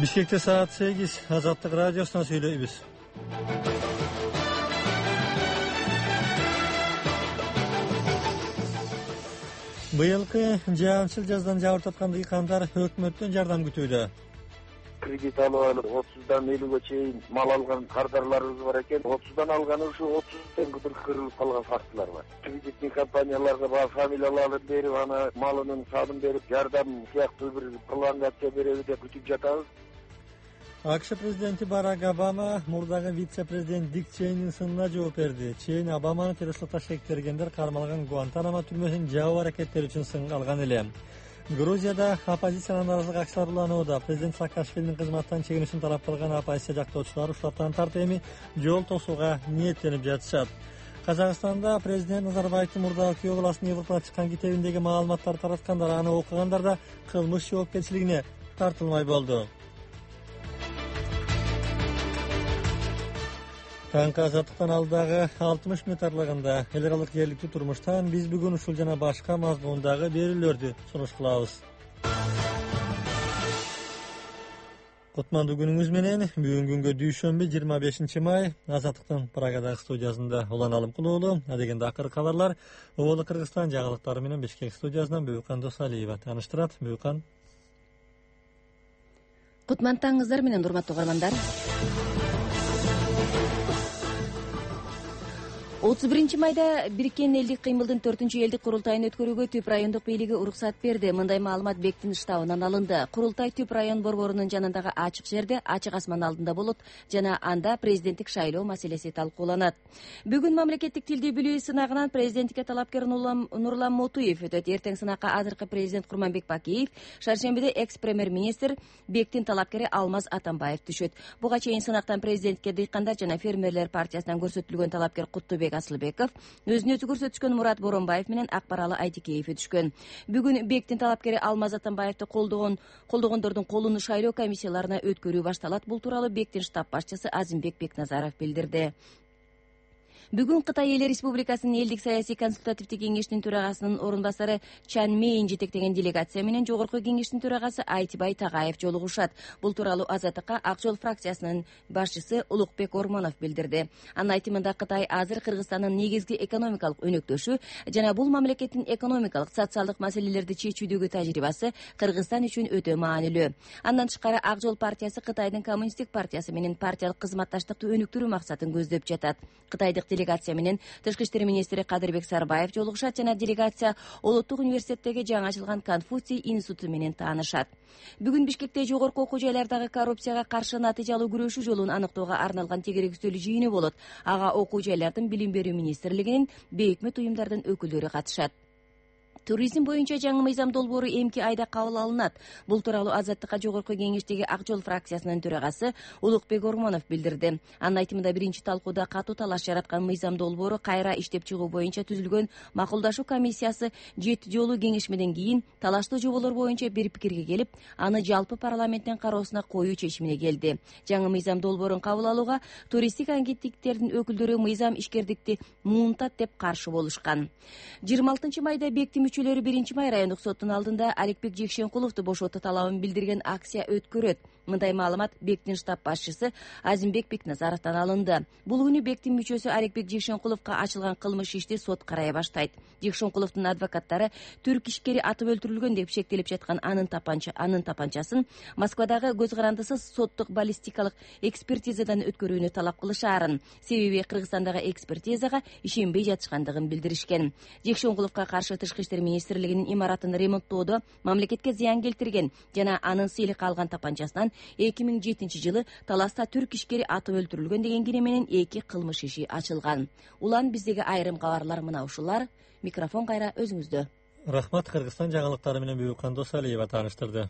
Бишкекте саат 8, Азаттык радиосунан сүйлөйбүз. Быйылкы жаамчыл жаздан жабыртаткан дыйкандар өкмөттөн жардам күтүүдө. Кредит алып 30-дан 50-ге чейин мал алган кардарларыбыз бар экен. 30-дан алганы ушу 30 кырылып калган фактылар бар. Кредитный компанияларга фамилияларын берип, ана малынын санын берип, жардам сыяктуу бир пролонгация береби деп күтүп жатабыз. АКШ президенти Барак Обама мурдагы вице-президент Дик Чейнин сынына жооп берди. Чейн Обаманы террористикка шектергендер кармалган Гуантанамо түрмөсүн жабуу аракеттери үчүн сынга алган эле. Грузияда оппозициянын наразылык акчалары уланууда. Президент Саакашвилинин кызматтан чегинишин талап кылган оппозиция жактоочулар ушулардан тарт эми жол тосууга ниеттенип жатышат. Казакстанда президент Назарбаевдин мурдагы күйөө баласынын Европага чыккан китебиндеги маалыматтарды тараткандар, аны окугандар да кылмыш жоопкерчилигине тартылмай болду. Таңкы азаттыктан алдагы 60 мүнөт аралыгында эл аралык жергиликтүү турмуштан биз бүгүн ушул жана башка мазмундагы берүүлөрдү сунуш кылабыз. Кутмандуу күнүңүз менен. Бүгүн күнгө дүйшөмбү 25 май Азаттыктын Прагадагы студиясында Улан Алымкулуулу, адегенде акыркы кабарлар Оболу Кыргызстан жаңылыктары менен Бишкек студиясынан Бүйкан Досалиева тааныштырат. Бүйкан. Кутмандтаңыздар менен урматтуу угармандар. 31 майда Бириккен элдик кыймылдын 4-элдик курултайын өткөрүүгө Түп райондук бийлиги уруксат берди. Мындай маалымат Бектин штабынан алынды. Курултай Түп район борборунун жанындагы ачык жерде, ачык асман алдында болот жана анда президенттик шайлоо маселеси талкууланат. Бүгүн мамлекеттик тилди билүү сынагынан президенттикке талапкер Нурлан Мотуев өтөт. Эртең сынакка азыркы президент Курманбек Бакиев, шаршембиде экс-премьер-министр Бектин талапкери Алмаз Атамбаев түшөт. Буга чейин сынактан президентке дыйкандар жана фермерлер партиясынан көрсөтүлгөн талапкер Куттубек Асылбеков, өзүнө өзү көрсөтүшкөн Мурат Боронбаев менен Акбаралы Айтикеев өтүшкөн. Бүгүн Бектин талапкери Алмаз Атамбаевди колдогондордун колуну шайлоо комиссияларына өткөрүү башталат. Бул тууралуу Бектин штаб башчысы Азимбек Бекназаров билдирди. Бүгүн Кытай Эл Республикасынын элдик саясий консультативдик кеңешинин төрагасынын орун басары Чан Мэйин жетектеген делегация менен жогорку кеңештин төрагасы Айтибай Тагаев жолугушат. Бул тууралуу Азаттыкка Ак Жол фракциясынын башчысы Улукбек Ормонов билдирди. Анын айтымында Кытай азыр Кыргызстандын негизги экономикалык өнөктөшү жана бул мамлекеттин экономикалык, социалдык маселелерди чечүүдөгү тажрыйбасы Кыргызстан үчүн өтө маанилүү. Андан тышкары Ак Жол партиясы Кытайдын коммунисттик партиясы менен партиялык кызматташтыкты өнүктүрүү максатын көздөп жатат. Кытайдык делегация менен Тышкы иштер министри Кадырбек Сарбаев жолугушат жана делегация Улуттук университеттеги жаңы ачылган Конфуций институту менен таанышат. Бүгүн Бишкекте жогорку окуу жайлардагы коррупцияга каршы натыйжалуу күрөшүү жолун аныктоого арналган тегеректүү жыйыны болот. Ага окуу жайлардын билим берүү министрлигинин, бейөкмөт уюмдардын өкүлдөрү катышат. Туризм боюнча жаңы мыйзам долбоору эмки айда кабыл алынат. Бул тууралуу Азаттыкка жогорку кеңештеги Ак Жол фракциясынын төрагасы Улукбек Ормонов билдирди. Анын айтымында биринчи талкууда катуу талаш жараткан мыйзам долбоору кайра иштеп чыгуу боюнча түзүлгөн макулдашуу комиссиясы 7 жолу кеңешмеден кийин талаштуу жоболор боюнча бир пикирге келип, аны жалпы парламенттин кароосуна коюу чечимине келди. Жаңы мыйзам долбоорун кабыл алууга туристтик агенттиктердин өкүлдөрү мыйзам ишкердикти муунтат деп каршы болушкан. 26 майда Бектин мүчөлөрү 1 май райондук соттун алдында Аликбек Жекшенкуловду бошотуу талабын билдирген акция өткөрөт. Мындай маалымат Бектин штаб башчысы Азимбек Бекназаровдон алынды. Бул күнү Бектин мүчөсү Аликбек Жекшенкуловго ачылган кылмыш ишти сот карай баштайт. Жекшенкуловдун адвокаттары түрк ишкери атып өлтүрүлгөн деп шектелип жаткан анын тапанчасын Москвадагы көз карандысыз соттук баллистикалык экспертизадан өткөрүүнү талап кылышаарын, себеби Кыргызстандагы экспертизага ишенбей жатышкандыгын билдиришкен. Жекшенкуловго каршы Тышкы иштер министрлигинин имаратын ремонттоодо мамлекетке зыян келтирген жана анын сыйлыкка алган тапанчасынан 2007-жылы таласта түрк ишкери атып өлтүрүлгөн деген кире менен 2 кылмыш иши ачылган. Улан биздеги айрым кабарлар мына ушулар. Микрофон кайра өзүңүздө. Рахмат. Кыргызстан жаңылыктары менен Бүйкан Досалиева тааныштырды.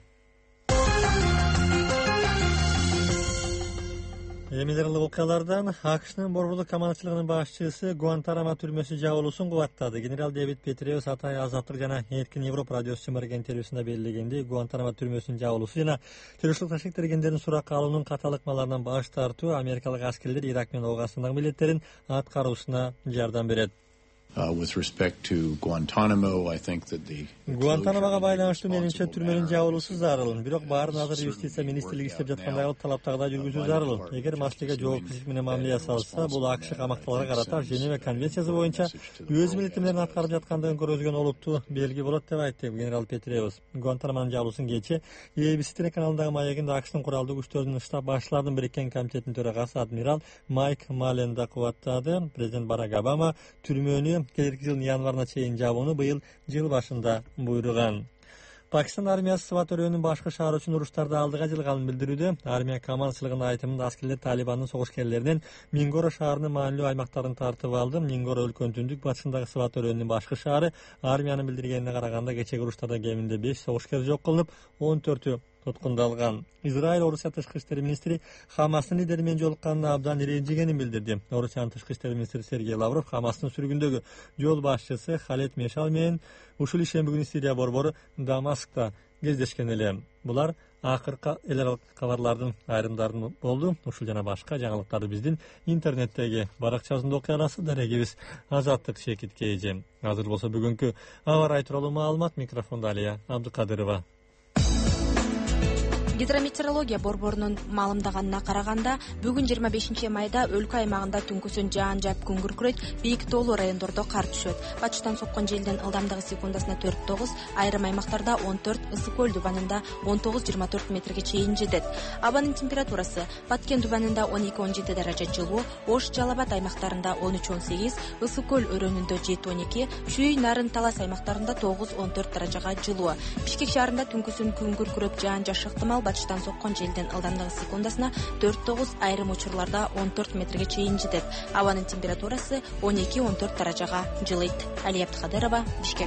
Эмилерлик окуялардан АКШнын борборлук командачылыгынын башчысы Гуантанамо түрмөсү жабылуусун кубаттады. Генерал Дэвид Петреус Атай Азаттык жана Эркин Европа радиосу чымырген интервьюсунда белгилегендей, Гуантанамо түрмөсүнүн жабылуусу жана террористтикка шектелгендердин суракка алуунун каталыкмаларынан баш тартуу Америкалык аскерлер Ирак менен Оога астындагы милдеттерин аткаруусуна жардам берет. With respect to Guantanamo, I think that the Guantanamo'ga байланыштуу менимче түрмөнүн жабылуусу зарыл. Бирок баарын азыр юстиция министрлиги иштеп жаткандагы талаптагыдай жүргүзүү зарыл. Эгер Маслига жоопкерчилик менен мамиле жасалса, бул АКШ камактууларга карата Женева конвенциясы боюнча өз милдеттерин аткарып жаткандыгын көрсөткөн олуттуу белги болот деп айтты генерал Петреус. Гуантанамонун жабылуусун кечээ ABC телеканалындагы маегинде АКШтын куралдуу күчтөрүнүн штаб башчыларынын бириккен комитетинин төрагасы адмирал Майк Мален да кубаттады. Президент Барак Обама түрмөнү келерки жылдын январына чейин жабууну быйыл жыл башында буйруган. Пакистан армиясы Сват өрөөнүн башкы шаары үчүн уруштарда алдыга жылганын билдирүүдө. Армия командчылыгынын айтымында аскерлер Талибандын согушкерлеринен Мингоро шаарынын маанилүү аймактарын тартып алды. Мингоро өлкөнүн түндүк батышындагы Сват өрөөнүнүн башкы шаары. Армиянын билдиргенине караганда кечеги уруштарда кеминде 5 согушкер жок кылынып, 14-ü туткундалган. Израиль Орусия тышкы иштер министри Хамастын лидери менен жолукканына абдан ренжигенин билдирди. Орусиянын тышкы иштер министри Сергей Лавров Хамастын сүргүндөгү жол башчысы Халет Мешал менен ушул ишемби күнү Сирия борбору Дамаскта кездешкен эле. Булар акыркы эл аралык кабарлардын айрымдарын болду. Ушул жана башка жаңылыктарды биздин интернеттеги баракчасында окуй аласыз. Дарегибиз Азаттык Шекит Кейжи. Азыр болсо бүгүнкү аба ырайы тууралуу маалымат. Микрофондо Алия Абдыкадырова. Гидрометеорология борборунун маалымдаганына караганда, бүгүн 25 майда өлкө аймагында түнкүсүн жаан жаап күн күркүрөйт, бийик тоолуу райондордо кар түшөт. Батыштан соккон желдин ылдамдыгы секундасына 4-9, айрым аймактарда 14, Ысык көл дубанында 19-24 метрге чейин жетет. Абанын температурасы Баткен дубанында 12-17 даража жылуу, Ош, Жалал Абад аймактарында 13-18, Ысык көл өрөөнүндө 7-12, Шүй, Нарын, Талас аймактарында 9-14 даражага жылуу. Бишкек шаарында түнкүсүн күн күркүрөп жаан жааш ыктымал. Батыштан соккон желдин ылдамдыгы секундасына 4-9, айрым учурларда 14 метрге чейин жетет. Абанын температурасы 12-14 даражага жылыйт. Алия Абдыкадырова, Бишкек.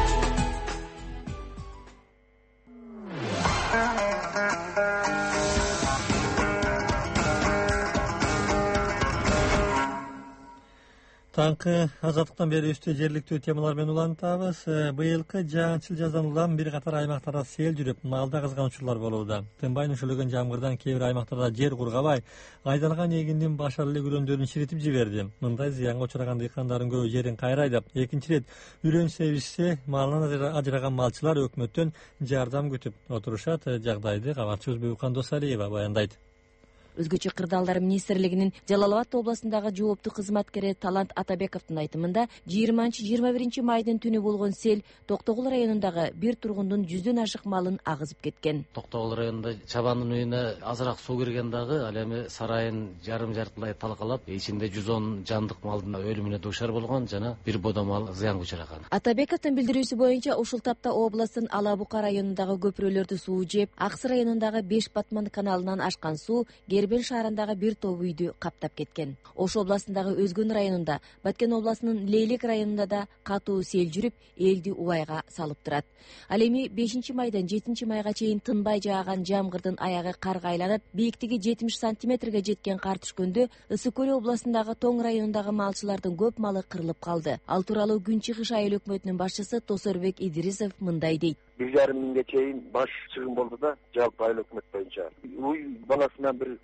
Таңкы азаттыктан бери үстү жергиликтүү темалар менен улантабыз. Быйылкы жаанчыл жаздан улам бир катар аймактарда сел жүрүп, малда кызган учурлар болууда. Тынбай нөшөлөгөн жамгырдан кээ бир аймактарда жер кургабай, айдалган эгиндин башар эле күрөндөрүн чиритип жиберди. Мындай зыянга учураган дыйкандардын көбү жерин кайрайдап, экинчи ирет үрөн себишсе, малынан ажыраган малчылар өкмөттөн жардам күтүп отурушат. Жагдайды кабарчыбыз Бүйкан Досалиева баяндайт. Өзгөчө кырдаалдар министрлигинин Жалал Абад областындагы жооптуу кызматкери Талант Атабековдун айтымында 20-21 майдын түнү болгон сел Токтогул районундагы бир тургундун 100дөн ашык малын агызып кеткен. Токтогул районунда чабандын үйүнө азыраак суу кирген дагы, ал эми сарайын жарым-жартылай талкалап, ичинде 110 жандык малдын өлүмүнө дуушар болгон жана бир бодо мал зыянга учураган. Атабековдун билдирүүсү боюнча ушул тапта областтын Ала Бука районундагы көпүрөлөрдү суу жеп, Аксы районундагы 5 Батман каналынан ашкан суу Кербел шаарындагы бир топ үйдү каптап кеткен. Ош областындагы Өзгөн районунда, Баткен областынын Лейлек районунда да катуу сел жүрүп, элди убайга салып турат. Ал эми 5 майдан 7 майга чейин тынбай жааган жамгырдын аягы карга айланып, бийиктиги 70 сантиметрге жеткен кар түшкөндө Ысык көл областындагы Тоң районундагы малчылардын көп малы кырылып калды. Ал тууралуу Күн Чыгыш айыл өкмөтүнүн башчысы Тосорбек Идрисов мындай дейт. 1,5 миңге чейин баш чыгым болду да, жалпы айыл өкмөт боюнча. Уй баласынан бир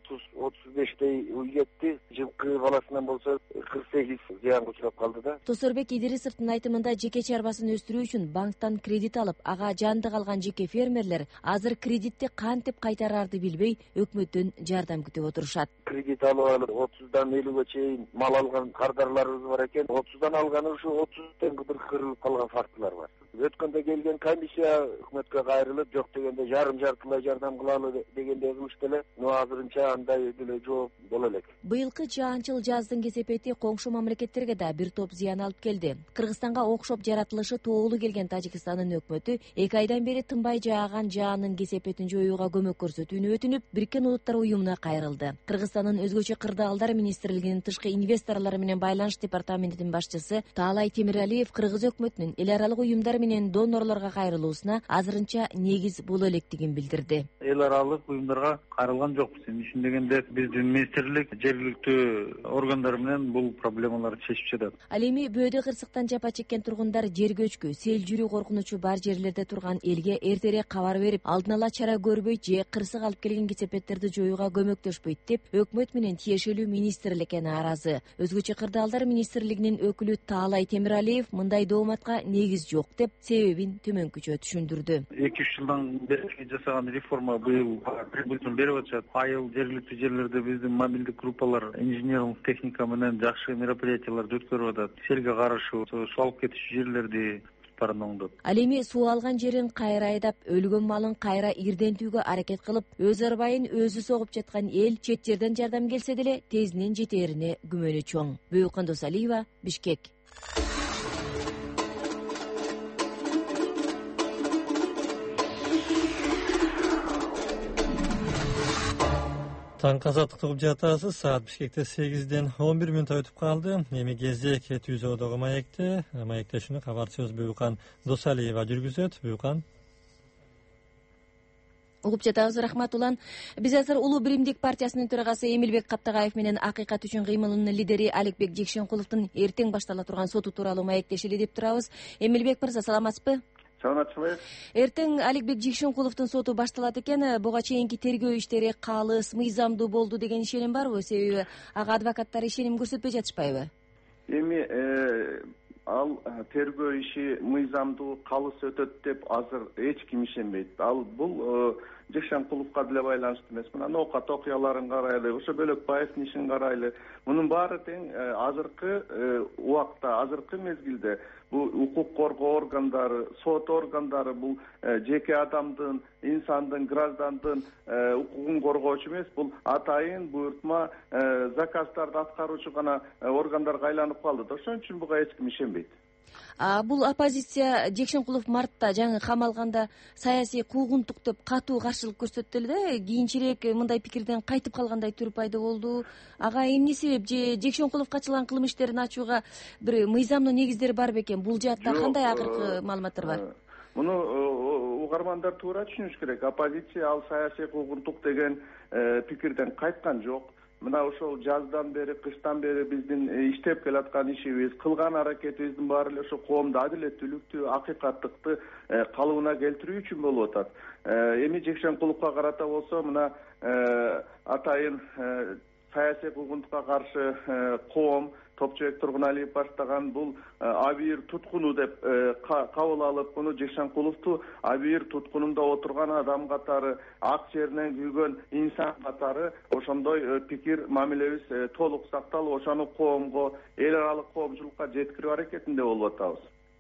30-35 уй кетти. Жылкы баласынан болсо 48 зыянга учурап калды да. Тосорбек Идрисовдун айтымында жеке чарбасын өстүрүү үчүн банктан кредит алып, ага жандык алган жеке фермерлер азыр кредитти кантип кайтарарды билбей, өкмөттөн жардам күтүп отурушат. Кредит алып 30дан 50ге чейин мал алган кардарларыбыз бар экен. 30дан алганы ушу 30 кырылып калган фактылар бар. Өткөндө келген комиссия өкмөткө кайрылып, жок дегенде жарым-жартылай жардам кылалы дегенде кылышты эле. Но азырынча андай деле жооп боло элек. Быйылкы жаанчыл жаздын кесепети коңшу мамлекеттерге да бир топ зыян алып келди. Кыргызстанга окшоп жаратылышы тоолуу келген Тажикстандын өкмөтү 2 айдан бери тынбай жааган жаанын кесепетин жоюуга көмөк көрсөтүүнү өтүнүп, Бириккен Улуттар уюмуна кайрылды. Кыргызстандын өзгөчө кырдаалдар министрлигинин тышкы инвесторлор менен байланыш департаментинин башчысы Таалай Темиралиев кыргыз өкмөтүнүн эл аралык уюмдар менен донорлорго кайрылуусуна азырынча негиз боло электигин билдирди. Эл аралык уюмдарга кайрылган жокпуз. Ишин дегенде биздин министрлик жергиликтүү органдар менен бул проблемаларды чечип жатат. Ал эми бөөдө кырсыктан жапа чеккен тургундар жер көчкү, сел жүрүү коркунучу бар жерлерде турган элге эртерээк кабар берип, алдын ала чара көрбөйт же кырсык алып келген кесепеттерди жоюуга көмөктөшпөйт деп өкмөт менен тиешелүү министрликке нааразы. Өзгөчө кырдаалдар министрлигинин өкүлү Таалай Темиралиев мындай дооматка негиз жок деп себебин төмөнкүчө түшүндүрдү. 2-3 жылдан бери жасаган реформа быйыл прибыльтин берип атышат. Айыл жергиликтүү жерлерде биздин мобилдик группалар инженерлык техника менен жакшы мероприятияларды өткөрүп атат. Селге каршы суу алып кетиши жерлерди оңдоп. Ал эми суу алган жерин кайра айдап, өлгөн малын кайра ирдентүүгө аракет кылып, өз арбайын өзү согуп жаткан эл чет жерден жардам келсе деле тезинен жетерине күмөнү чоң. Бүйүкан Досалиева, Бишкек. Таң азаттыкты угуп жатасыз. Саат Бишкекте 8-ден 11 мүнөт өтүп калды. Эми кезек Түзөөдөгү маектешини кабарчыбыз Бүйүкан Досалиева жүргүзөт. Бүйүкан. Угуп жатабыз, рахмат Улан. Биз азыр Улуу Биримдик партиясынын төрагасы Эмилбек Каптагаев менен Акыйкат үчүн кыймылынын лидери Аликбек Жекшенкуловдун эртең баштала турган соту тууралуу маектешели деп турабыз. Эмилбек мырза, саламатсызбы? Саламатсызбы? Эртең Аликбек Жекшенкуловдун соту башталат экен. Буга чейинки тергөө иштери калыс, мыйзамдуу болду деген ишеним барбы? Себеби ага адвокаттар ишеним көрсөтпөй жатышпайбы? Эми ал тергөө иши мыйзамдуу калыс өтөт деп азыр эч ким ишенбейт. Ал бул Жекшенкуловго деле байланыштуу эмес. Мына ноокат окуяларын карайлы, ошо Бөлөкбаевдин ишин карайлы. Мунун баары тең азыркы убакта, азыркы мезгилде бул укук коргоо органдары, сот органдары бул жеке адамдын, инсандын, граждандын укугун коргоочу эмес, бул атайын буйртма заказдарды аткаруучу гана органдарга айланып калды. Ошон үчүн буга эч ким ишенбейт. Бул оппозиция Жекшенкулов мартта жаңы камалганда саясий куугунтук деп катуу каршылык көрсөттү эле да, кийинчерээк мындай пикирден кайтып калгандай түрү пайда болду. Ага эмне себеп? Же Жекшенкуловго ачылган кылмыш иштерин ачууга бир мыйзамдуу негиздери бар бекен? Бул жаатта кандай акыркы маалыматтар бар? Муну угармандар туура түшүнүш керек. Оппозиция ал саясий куугунтук деген пикирден кайткан жок. Мына ошол жаздан бери, кыштан бери биздин иштеп келаткан ишибиз, кылган аракетибиздин баары эле ошо коомдо адилеттүүлүктү, акыйкаттыкты калыбына келтирүү үчүн болуп атат. Эми Жекшенкуловго карата болсо, мына атайын саясий куугунтукка каршы коом Топчубек Тургуналиев баштаган бул абийир туткуну деп кабыл алып, муну Жекшенкуловду абийир туткунунда отурган адам катары, ак жеринен күйгөн инсан катары ошондой пикир мамилебиз толук сакталып, ошону коомго, эл аралык коомчулукка жеткирүү аракетинде болуп атабыз.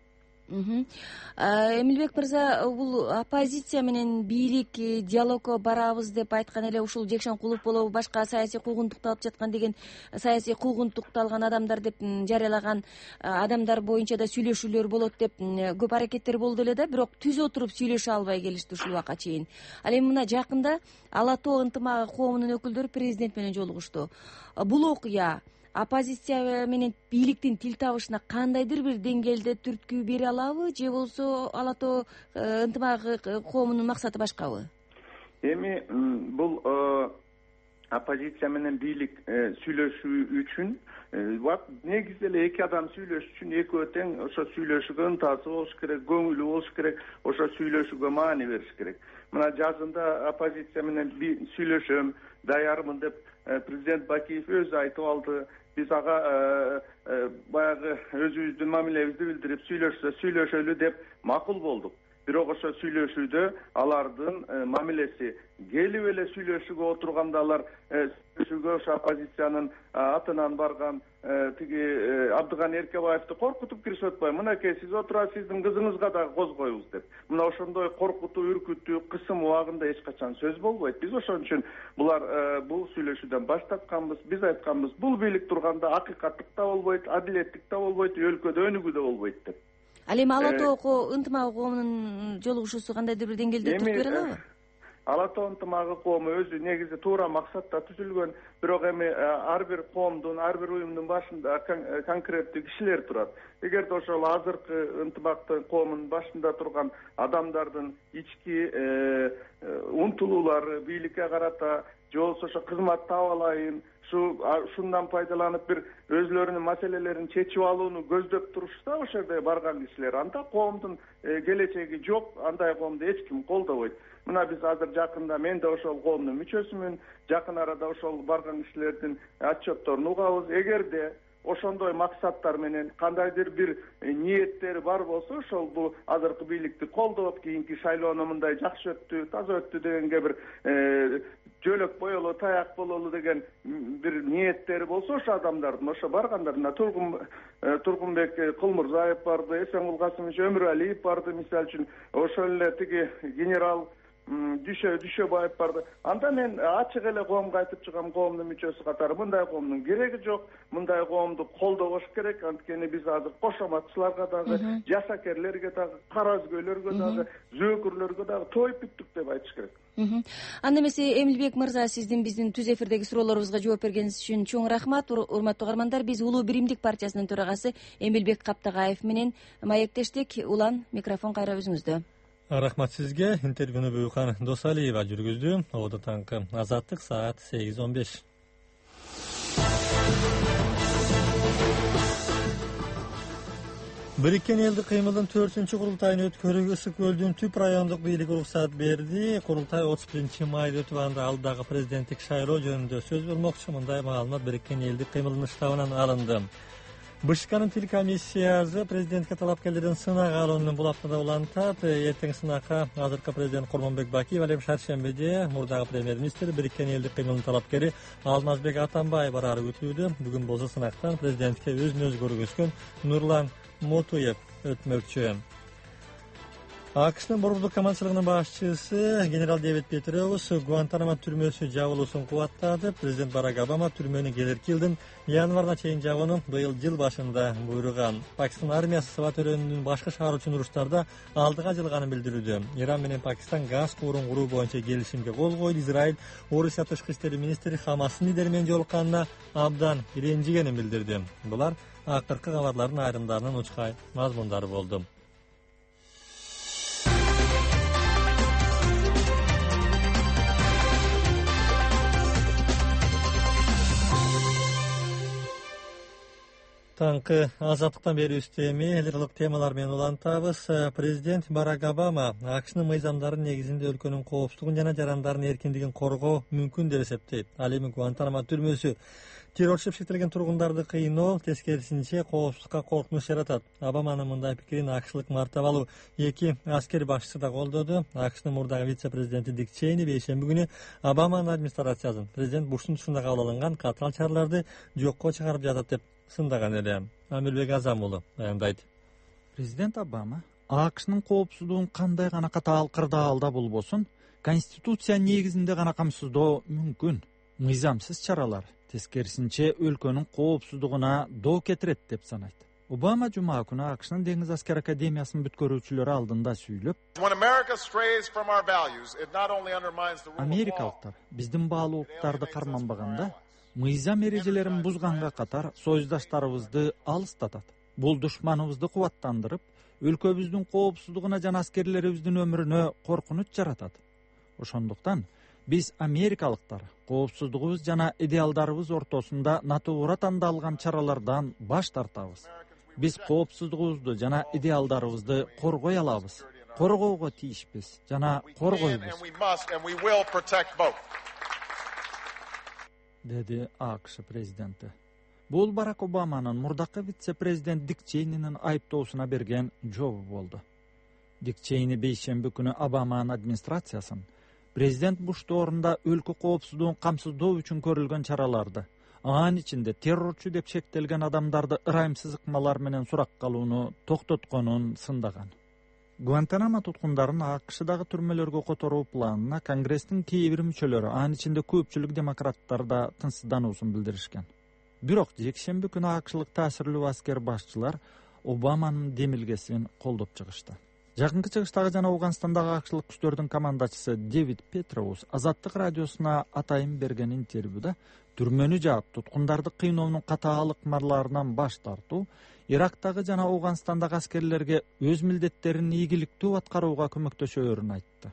Эмилбек мырза, бул оппозиция менен бийлик диалогко барабыз деп айткан эле, ушул Жекшенкулов болобу, башка саясий куугунтукту алып жаткан деген, саясий куугунтукту алган адамдар деп жарыялаган адамдар боюнча да сүйлөшүүлөр болот деп көп аракеттер болду эле да, бирок түз отуруп сүйлөшө албай келишти ушул убакка чейин. Ал эми мына жакында Ала Тоо ынтымагы коомунун өкүлдөрү президент менен жолугушту. Бул окуя оппозиция менен бийликтин тил табышына кандайдыр бир деңгээлде түрткү бере алабы, же болсо Ала Тоо ынтымагы коомунун максаты башкабы? Эми бул оппозиция менен бийлик сүйлөшүү үчүн негизи эле эки адам сүйлөшүш үчүн экөө тең ошо сүйлөшүүгө ынтасы болуш керек, көңүлү болуш керек, ошо сүйлөшүүгө маани бериш керек. Мына жазында оппозиция менен сүйлөшөм, даярмын деп президент Бакиев өзү айтып алды. Биз ага баягы өзүбүздүн мамилебизди билдирип сүйлөшөлү деп макул болдук. Бирок ошо сүйлөшүүдө алардын мамилеси келип эле сүйлөшүүгө отурганда алар сүйлөшүүгө ошо оппозициянын атынан барган тиги Абдыган Эркебаевди коркутуп киришип атпайбы? Мынакей сиз отурасыз, сиздин кызыңызга дагы козгойбуз деп. Мына ошондой коркутуу, үркүтүү, кысым убагында эч качан сөз болбойт. Биз ошон үчүн бул сүйлөшүүдөн баш тартканбыз. Биз айтканбыз, бул бийлик турганда акыйкаттык да болбойт, адилеттик да болбойт, өлкөдө өнүгүү да болбойт деп. Ал эми Ала Тоо ынтымагы коомунун жолугушуусу кандайдыр бир деңгээлде түрткү бере алабы? Ала Тоо ынтымагы коому өзү негизи туура максатта түзүлгөн, бирок эми ар бир коомдун, ар бир уюмдун башында конкреттүү кишилер турат. Эгерде ошол азыркы ынтымакты коомдун башында турган адамдардын ички умтулуулары бийликке карата, же болбосо ошо кызмат таап алайын, шундан пайдаланып бир өзлөрүнүн маселелерин чечип алууну көздөп турушса, ошол жерде барган кишилер, анда коомдун келечеги жок, андай коомду эч ким колдобойт. Мына биз азыр жакында мен да ошол коомдун мүчөсүмүн. Жакын арада ошол барган жаткан кишилердин отчетторун угабыз. Эгерде ошондой максаттар менен кандайдыр бир ниеттери бар болсо, ошол бул азыркы бийликти колдоп, кийинки шайлоону мындай жакшы өттү, таза өттү дегенге бир жөлөк боелу, таяк бололу деген бир ниеттери болсо, ошо адамдардын ошо баргандарына Тургунбек Кулмурзаев барды, Эсенгул Касымович Өмүралиев барды, мисалы үчүн ошол эле тиги генерал Дүйшөбаев барды. Анда мен ачык эле коомго айтып чыгам, коомдун мүчөсү катары, мындай коомдун кереги жок, мындай коомду колдош керек. Анткени биз азыр кошоматчыларга дагы, жасакерлерге дагы, кара өзгөлөргө дагы, зөөкүрлөргө дагы тоюп бүттүк деп айтыш керек. Анда эмесе Эмилбек мырза, сиздин биздин түз эфирдеги суроолорубузга жооп бергениңиз үчүн чоң рахмат. Урматтуу угармандар, биз Улуу Биримдик партиясынын төрагасы Эмилбек Каптагаев менен маектештик. Улан, микрофон кайра өзүңүздө. Рахмат сизге. Интервьюну Буюхан Досалиева жүргүздү. Оодо таңкы Азаттык саат 8:15. Бириккен элдик кыймылдын 4-курултайын өткөрүүгө Ысык көлдүн Түп райондук бийлиги уруксат берди. Курултай 31-майда өтүп, анда алдагы президенттик шайлоо жөнүндө сөз болмокчу. Мындай маалымат Бириккен элдик кыймылдын штабынан алынды. БШКнын тил комиссиясы президентке талапкерлердин сынак алуунун бул аптада улантат. Эртең сынакка азыркы президент Курманбек Бакиев, ал эми шаршембиде мурдагы премьер-министр Бириккен элдик кыймылдын талапкери Алмазбек Атамбаев барары күтүлүүдө. Бүгүн болсо сынактан президентке өзүн өзү көргөзгөн Нурлан Мотуев өтмөкчү. АКШнын борбордук командчылыгынын башчысы генерал Дэвид Петреус Гуантанамо түрмөсү жабылуусун кубаттады. Президент Барак Обама түрмөнү келерки жылдын январына чейин жабууну быйыл жыл башында буйруган. Пакистан армиясы Сыва төрөнүнүн башкы шаар үчүн уруштарда алдыга жылганын билдирүүдө. Иран менен Пакистан газ куурун куруу боюнча келишимге кол койду. Израиль Орусия тышкы иштер министри Хамастын лидери менен жолукканына абдан ренжигенин билдирди. Булар акыркы кабарлардын айрымдарынын учкай мазмундары болду. Таңкы Азаттыктан берүүбүздө эми элдик темалар менен улантабыз. Президент Барак Обама АКШнын мыйзамдары негизинде өлкөнүн коопсуздугун жана жарандарынын эркиндигин коргоо мүмкүн деп эсептейт. Ал эми Гуантанамо түрмөсү террорчу шектелген тургундарды кыйноо, тескерисинче коопсуздукка коркунуч жаратат. Обаманын мындай пикирин АКШлык мартабалуу эки аскер башчысы да колдоду. АКШнын мурдагы вице-президенти Дик Чейни бейшемби күнү Обаманын администрациясын президент Буштун тушунда кабыл алынган катал чараларды жокко чыгарып жатат деп сындаган эле. Амилбек Азам уулу баяндайт. Президент Обама АКШнын коопсуздугун кандай гана катаал кырдаалда болбосун, конституция негизинде гана камсыздоо мүмкүн. Мыйзамсыз чаралар тескерисинче өлкөнүн коопсуздугуна доо кетирет деп санайт. Обама жума күнү АКШнын Деңиз аскер академиясынын бүткөрүүчүлөрү алдында сүйлөп, Америкалыктар биздин баалуулуктарды карманбаганда, мыйзам эрежелерин бузганга катар союздаштарыбызды алыстатат. Бул душманыбызды кубаттандырып, өлкөбүздүн коопсуздугуна жана аскерлерибиздин өмүрүнө коркунуч жаратат. Ошондуктан биз америкалыктар коопсуздугубуз жана идеалдарыбыз ортосунда натуура тандалган чаралардан баш тартабыз. Биз коопсуздугубузду жана идеалдарыбызды коргой алабыз, коргоого тийишпиз жана коргойбуз, деди АКШ президенти. Бул Барак Обаманын мурдакы вице-президент Дик Чейнинин айыптоосуна берген жообу болду. Дик Чейни бейшемби күнү Обаманын администрациясын президент Буш доорунда өлкө коопсуздугун камсыздоо үчүн көрүлгөн чараларды, анын ичинде террорчу деп шектелген адамдарды ырайымсыз ыкмалар менен суракка алууну токтотконун сындаган. Гуантанамо туткундарын АКШдагы түрмөлөргө которуу планына Конгресстин кээ бир мүчөлөрү, анын ичинде көпчүлүк демократтар да тынчсыздануусун билдиришкен. Бирок жекшемби күнү АКШлык таасирлүү аскер башчылар Обаманын демилгесин колдоп чыгышты. Жакынкы чыгыштагы жана Ауганстандагы АКШлык күчтөрдүн командачысы Дэвид Петреус Азаттык радиосуна атайын берген интервьюда түрмөнү жаап, туткундарды кыйноонун катаал ыкмаларынан баш тартуу, Ирактагы жана Ауганстандагы аскерлерге өз милдеттерин ийгиликтүү аткарууга көмөктөшөөрүн айтты.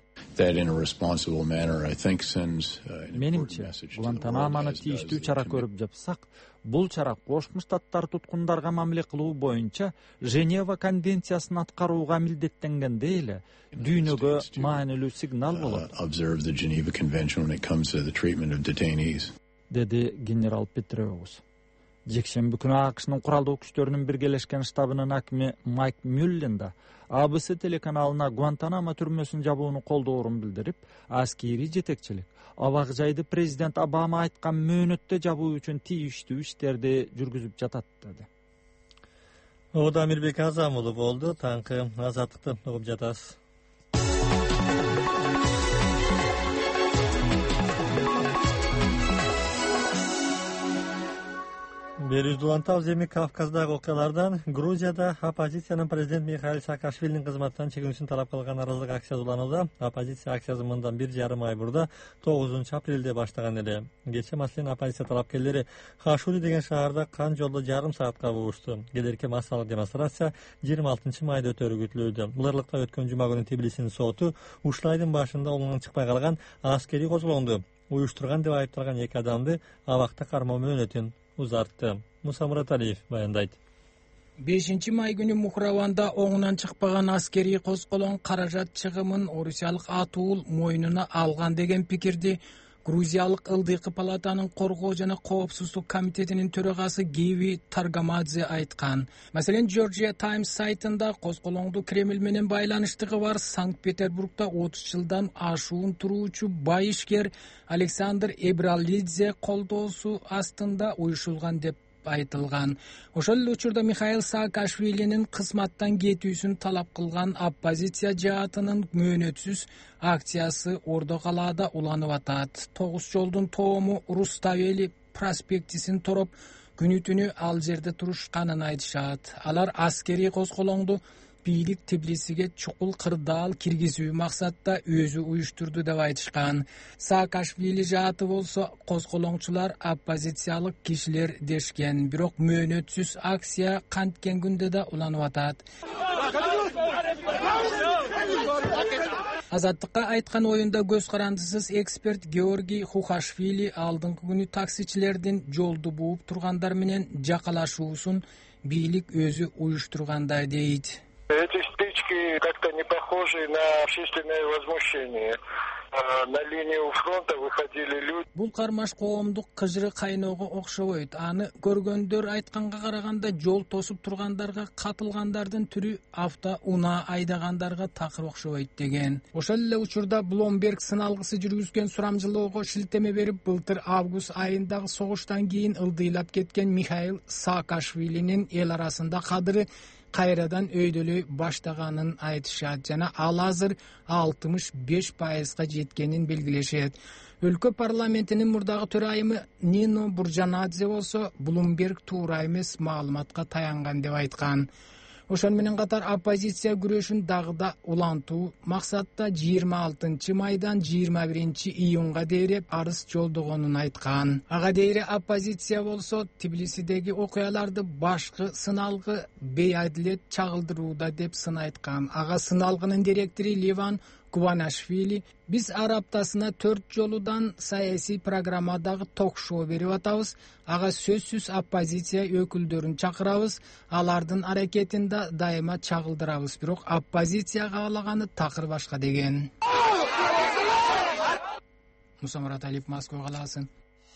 Менимче, Гуантанамону тийиштүү чара көрүп жапсак, бул чара Кошмо Штаттар туткундарга мамиле кылуу боюнча Женева конвенциясын аткарууга милдеттенгенде эле дүйнөгө маанилүү сигнал болот. dedi general Petraeus. Жекшемби күнү АКШнын куралдуу күчтөрүнүн биргелешкен штабынын акими Майк Мюллен да ABC телеканалына Гуантанамо түрмөсүн жабууну колдоорун билдирип, аскери жетекчилик абак жайды президент Обама айткан мөөнөттө жабуу үчүн тийиштүү иштерди жүргүзүп жатат деди. Ода Амирбек Азамулу болду. Таңкы азаттыкты угуп жатасыз. Берүүбүздү улантабыз. Эми Кавказдагы окуялардан. Грузияда оппозициянын президент Михаил Саакашвилинин кызматтан чегүүсүн талап кылган арыздык акциясы уланууда. Оппозиция акциясы мындан 1,5 ай мурда 9-апрелде баштаган эле. Кечээ маселен оппозиция талапкерлери Хашуди деген шаарда кан жолдо жарым саатка бугушту. Келерки массалык демонстрация 26-майда өтөрү күтүлүүдө. Буларлыкта өткөн жума күнү Тбилисинин соту ушул айдын башында оңунан чыкпай калган аскерий козголоңду уюштурган деп айыпталган 2 адамды абакта кармоо мөөнөтүн узартты. Муса Мураталиев баяндайт. 5-май күнү Мухраванда оңунан чыкпаган аскерий козголоң каражат чыгымын орусиялык атуул мойнуна алган деген пикирди Грузиялык ылдыйкы палатанын коргоо жана коопсуздук комитетинин төрагасы Гиви Таргамадзе айткан. Маселен, Georgia Times сайтында козголоңду Кремль менен байланыштыгы бар Санкт-Петербургда 30 жылдан ашуун туруучу бай ишкер Александр Эбралидзе колдоосу астында уюшулган деп айтылган. Ошол эле учурда Михаил Саакашвилинин кызматтан кетүүсүн талап кылган оппозиция жаатынын мөөнөтсүз акциясы Ордо калаада уланып атат. 9 жолдун тоому Руставели проспектисин тороп күнү түнү ал жерде турушканын айтышат. Алар аскерий козголоңду бийлик Тбилисиге чукул кырдаал киргизүү максатта өзү уюштурду деп айтышкан. Саакашвили жааты болсо козголоңчулар оппозициялык кишилер дешкен, бирок мөөнөтсүз акция канткен күндө да уланып атат. Азаттыкка айткан оюнда көз карандысыз эксперт Георгий Хухашвили алдыңкы күнү таксичилердин жолду бууп тургандар менен жакалашуусун бийлик өзү уюштургандай дейт. Эти стычки как-то не похожи на общественное возмущение. На линию фронта выходили люди. Бул кармаш коомдук кыжыры кайноого окшобойт. Аны көргөндөр айтканга караганда жол тосуп тургандарга катылгандардын түрү автоунаа айдагандарга такыр окшобойт деген. Ошол эле учурда Bloomberg сыналгысы жүргүзгөн сурамжылоого шилтеме берип, былтыр август айындагы согуштан кийин ылдыйлап кеткен Михаил Саакашвилинин эл арасында кадыры кайрадан өйдөлөй баштаганын айтышат жана ал азыр 65%га жеткенин белгилешет. Өлкө парламентинин мурдагы төрайымы Нино Буржанадзе болсо Bloomberg туура эмес маалыматка таянган деп айткан. Ошол менен катар оппозиция күрөшүн дагы да улантуу максатта 26-майдан 21-июнга дейре арыз жолдогонун айткан. Ага дейре оппозиция болсо Тбилисидеги окуяларды башкы сыналгы бейадилет чагылдырууда деп сын айткан. Ага сыналгынын директору Ливан Кубанашвили: биз ар аптасына 4 жолудан саясий программадагы ток-шоу берип атабыз. Ага сөзсүз оппозиция өкүлдөрүн чакырабыз. Алардын аракетин да дайыма чагылдырабыз. Бирок оппозиция каалаганы такыр башка деген. Муса Мураталиев, Москва калаасы.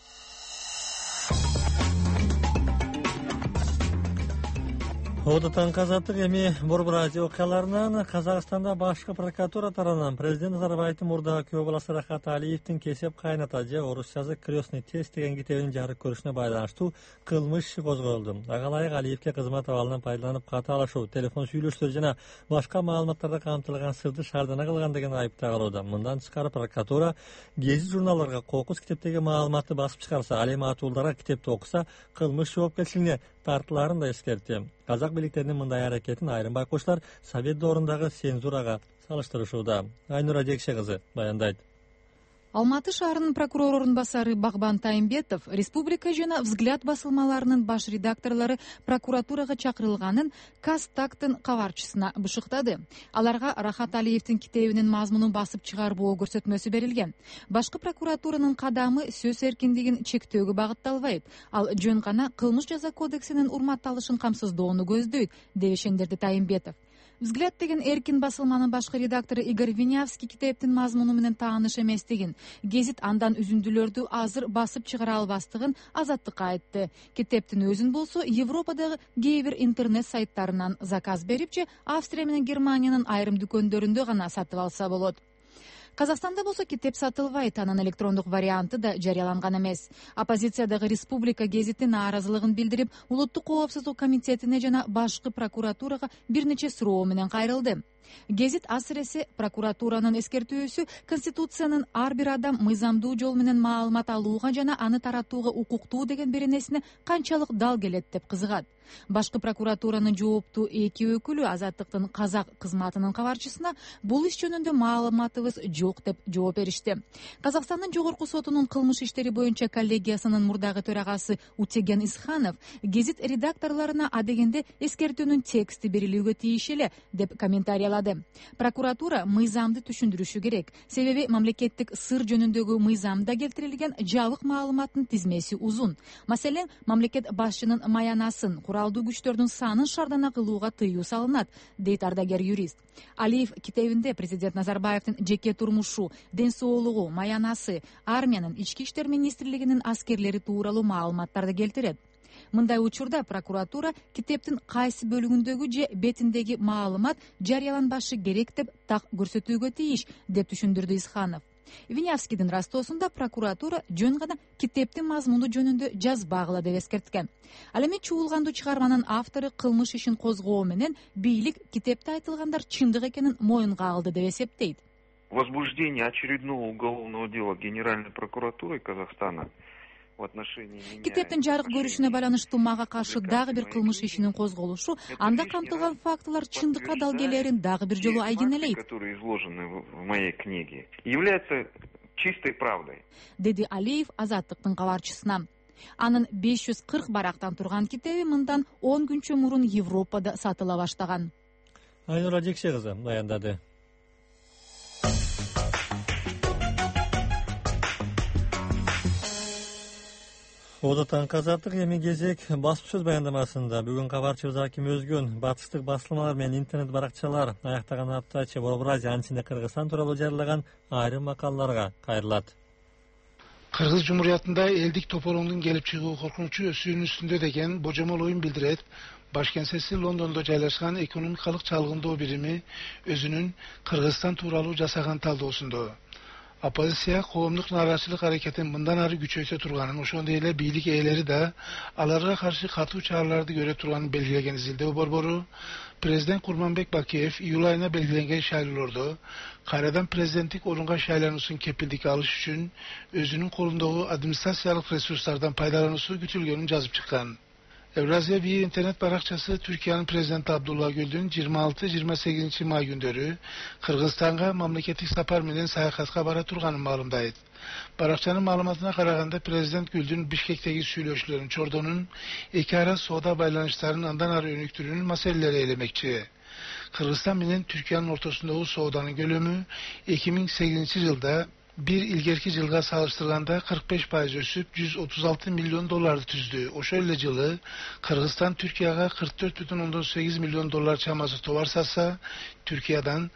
Одотан казаттык эми Борбор Азия окуяларынан. Казакстанда башкы прокуратура тарабынан президент Назарбаевдин мурдагы күйөө баласы Рахат Алиевдин кесеп кайната же орусчасы крестный тест деген китебин жарык көрүшүнө байланыштуу кылмыш иши козголду. Ага ылайык Алиевге кызмат абалынан пайдаланып ката алышуу, телефон сүйлөшүүлөр жана башка маалыматтарда камтылган сырды шаардана кылган деген айып тагылууда. Мындан тышкары прокуратура гезит журналдарга кокус китептеги маалыматты басып чыгарса, ал эми атуулдарга китепти окуса кылмыш жоопкерчилигине тартылаарын да эскертти. Казак бийликтеринин мындай аракетин айрым байкоочулар Совет доорундагы цензурага салыштырышууда. Айнура Жекше кызы баяндайт. Алматы шаарынын прокурор орун басары Багбан Таймбетов республика жана Взгляд басылмаларынын баш редакторлору прокуратурага чакырылганын Казтактын кабарчысына бышыктады. Аларга Рахат Алиевдин китебинин мазмунун басып чыгарбоо көрсөтмөсү берилген. Башкы прокуратуранын кадамы сөз эркиндигин чектөөгө багытталбайт. Ал жөн гана кылмыш жаза кодексинин урматталышын камсыздоону көздөйт, деп ишендирди Таймбетов. Взгляд деген эркин басылманын башкы редактору Игорь Винявский китептин мазмуну менен тааныш эместигин, гезит андан үзүндүлөрдү азыр басып чыгара албастыгын Азаттыкка айтты. Китептин өзүн болсо Европадагы кээ бир интернет сайттарынан заказ берип же Австрия менен Германиянын айрым дүкөндөрүндө гана сатып алса болот. Казакстанда болсо китеп сатылбайт, анын электрондук варианты да жарыяланган эмес. Оппозициядагы Республика гезити нааразылыгын билдирип, Улуттук коопсуздук комитетине жана башкы прокуратурага бир нече суроо менен кайрылды. Гезит асыресе прокуратуранын эскертүүсү Конституциянын ар бир адам мыйзамдуу жол менен маалымат алууга жана аны таратууга укуктуу деген беренесине канчалык дал келет деп кызыгат. Башкы прокуратуранын жооптуу эки өкүлү Азаттыктын казак кызматынын кабарчысына бул иш жөнүндө маалыматыбыз жок деп жооп беришти. Казакстандын жогорку сотунун кылмыш иштери боюнча коллегиясынын мурдагы төрагасы Утеген Исханов гезит редакторлоруна адегенде эскертүүнүн тексти берилүүгө тийиш эле деп комментариялады. Прокуратура мыйзамды түшүндүрүшү керек, себеби мамлекеттик сыр жөнүндөгү мыйзамда келтирилген жабык маалыматтын тизмеси узун. Маселен, мамлекет башчынын маянасын, куралдуу күчтөрдүн санын шардана кылууга тыюу салынат, дейт ардагер юрист. Алиев китебинде президент Назарбаевдин жеке турмушу, ден соолугу, маянасы, армиянын, ички иштер министрлигинин аскерлери тууралуу маалыматтарды келтирет. Мындай учурда прокуратура китептин кайсы бөлүгүндөгү же бетиндеги маалымат жарыяланбашы керек деп так көрсөтүүгө тийиш, деп түшүндүрдү Исханов. Винявскийдин растоосунда прокуратура жөн гана китептин мазмуну жөнүндө жазбагыла деп эскерткен. Ал эми чуулгандуу чыгарманын автору кылмыш ишин козгоо менен бийлик китепте айтылгандар чындык экенин моюнга алды деп эсептейт. Возбуждение очередного уголовного дела Генеральной прокуратуры Казахстана китептин жарык көрүшүнө байланыштуу мага каршы дагы бир кылмыш ишинин козголушу, анда камтылган фактылар чындыкка дал келерин дагы бир жолу айдинелейт, которые изложены в моей книге, является чистой правдой, деди Алиев Азаттыктын кабарчысына. Анын 540 барактан турган китеби мындан 10 күнчө мурун Европада сатыла баштаган. Айнура Жекше кызы баяндады. Одотан казаттык эми кезек басып сөз баяндамасында бүгүн кабарчыбыз Аким Өзгөн батыштык басылмалар менен интернет баракчалар аяктаган апта Боробразия анчында Кыргызстан тууралуу жарылаган айрым макалаларга кайрылат. Кыргыз Жумуриятында элдик тополоңдун келип чыгуу коркунучу өсүүнүн үстүндө деген божомол оюн билдирет. Башкенсеси Лондондо жайлашкан экономикалык чалгындоо бирими өзүнүн Кыргызстан тууралуу жасаган талдоосунда оппозиция коомдук нааразычылык аракетин мындан ары күчөйтө турганын, ошондой эле бийлик ээлери да аларга каршы катуу чараларды көрө турганын белгилеген изилдөө борбору президент Курманбек Бакиев июль айына белгиленген шайлоолордо кайрадан президенттик орунга шайлануусун кепилдикке алыш үчүн өзүнүн колундогу администрациялык ресурстардан пайдалануусу күтүлгөнүн жазып чыккан. Евразия bir internet баракчасы Türkiye'nin prezidenti Abdullah Gül'dün 26-28 may gündörü Kırgızstan'a mamleketlik sapar menен sayahatga bara turganын маалымдайт. Баракчанын маалыматына караганда президент Gül'dün Bişkek'teki сүйлөшүүлөрүн чордонун эки ара соода байланыштарын андан ары өнүктүрүүнүн маселелери элемекчи. Kırgızstan менен Türkiye'nin ортосундагы сооданын көлөмү 2008 жылда bir ilgerki жылга салыштырганда 45% өсүп 136 миллион долларды түздү. Ошол эле жылы Кыргызстан Түркияга 44,8 миллион доллар чамасы товар сатса, Түркиядан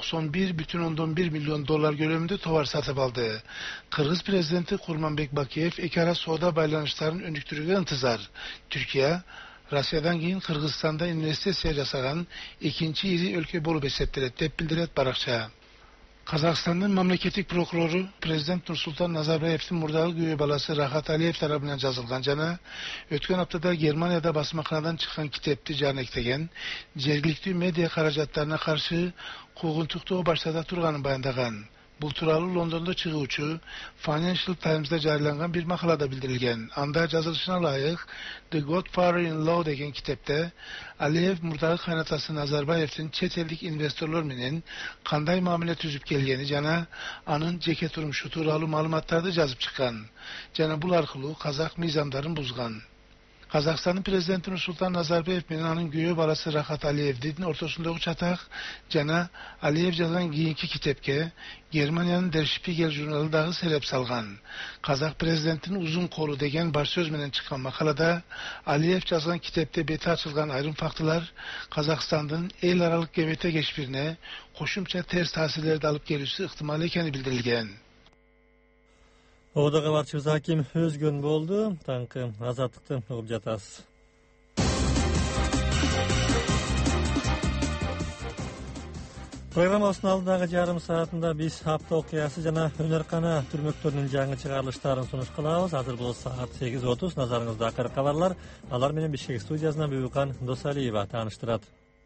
91,1 миллион доллар көлөмүндө товар сатып алды. Кыргыз президенти Курманбек Бакиев эки ара соода байланыштарын өнүктүрүүгө ынтызар. Түркия Rusya'dan кийин Кыргызстанда инвестиция жасаган экинчи ири өлкө болуп эсептелет деп билдирет баракча. Kazakistan'ın memleketik prokuroru Prezident Nursultan Nazarbayev'in murdagı güvey balası Rahat Aliyev tarafından жазылган жана өткөн аптада Германияда басмаканадан чыккан китепти жарнектеген жергиликтүү медиа каражаттарына каршы куугунтуктоо баштата турганын баяндаган. Бул тууралуу Лондондо чыгуучу Financial Times'da жарыяланган bir макалада билдирилген. Анда жазылышына ылайык The Godfather in Law деген китепте Алиев мурдагы кайнатасы Назарбаевдин чет элдик инвесторлор менен кандай мамиле түзүп келгени жана анын жеке турмушу тууралуу маалыматтарды жазып чыккан. Жана бул аркылуу казак мыйзамдарын бузган. Kazakistan'ın prezidenti Nursultan Nazarbayev menен anın göğe balası Rahat Aliyev'din ortasındaki çatak jana Aliyev yazan giyinki kitepke Germaniyanın Der Spiegel jurnalı dağı serep salgan. Kazak prezidentinin uzun kolu degen baş söz menen çıkan makalada Aliyev yazan kitepte beti açılgan ayrım faktılar Kazakistan'ın el aralık gemete geçbirine koşumça ters tasirleri alıp gelişi ihtimali ekeni bildirilgen. Oda kabarçыбыз Hakim Özgün boldu. Tankı azatlıkты okup жатасыз. Programmabыздын алдындагы жарым саатында биз хапта окуясы жана өнөркана түрмөктөрүнүн жаңы чыгарылыштарын сунуш кылабыз. Азыр бул саат 8:30. Назарыңызда акыркы кабарлар. Алар менен Бишкек студиясынан Бүйүкан Досалиева тааныштырат.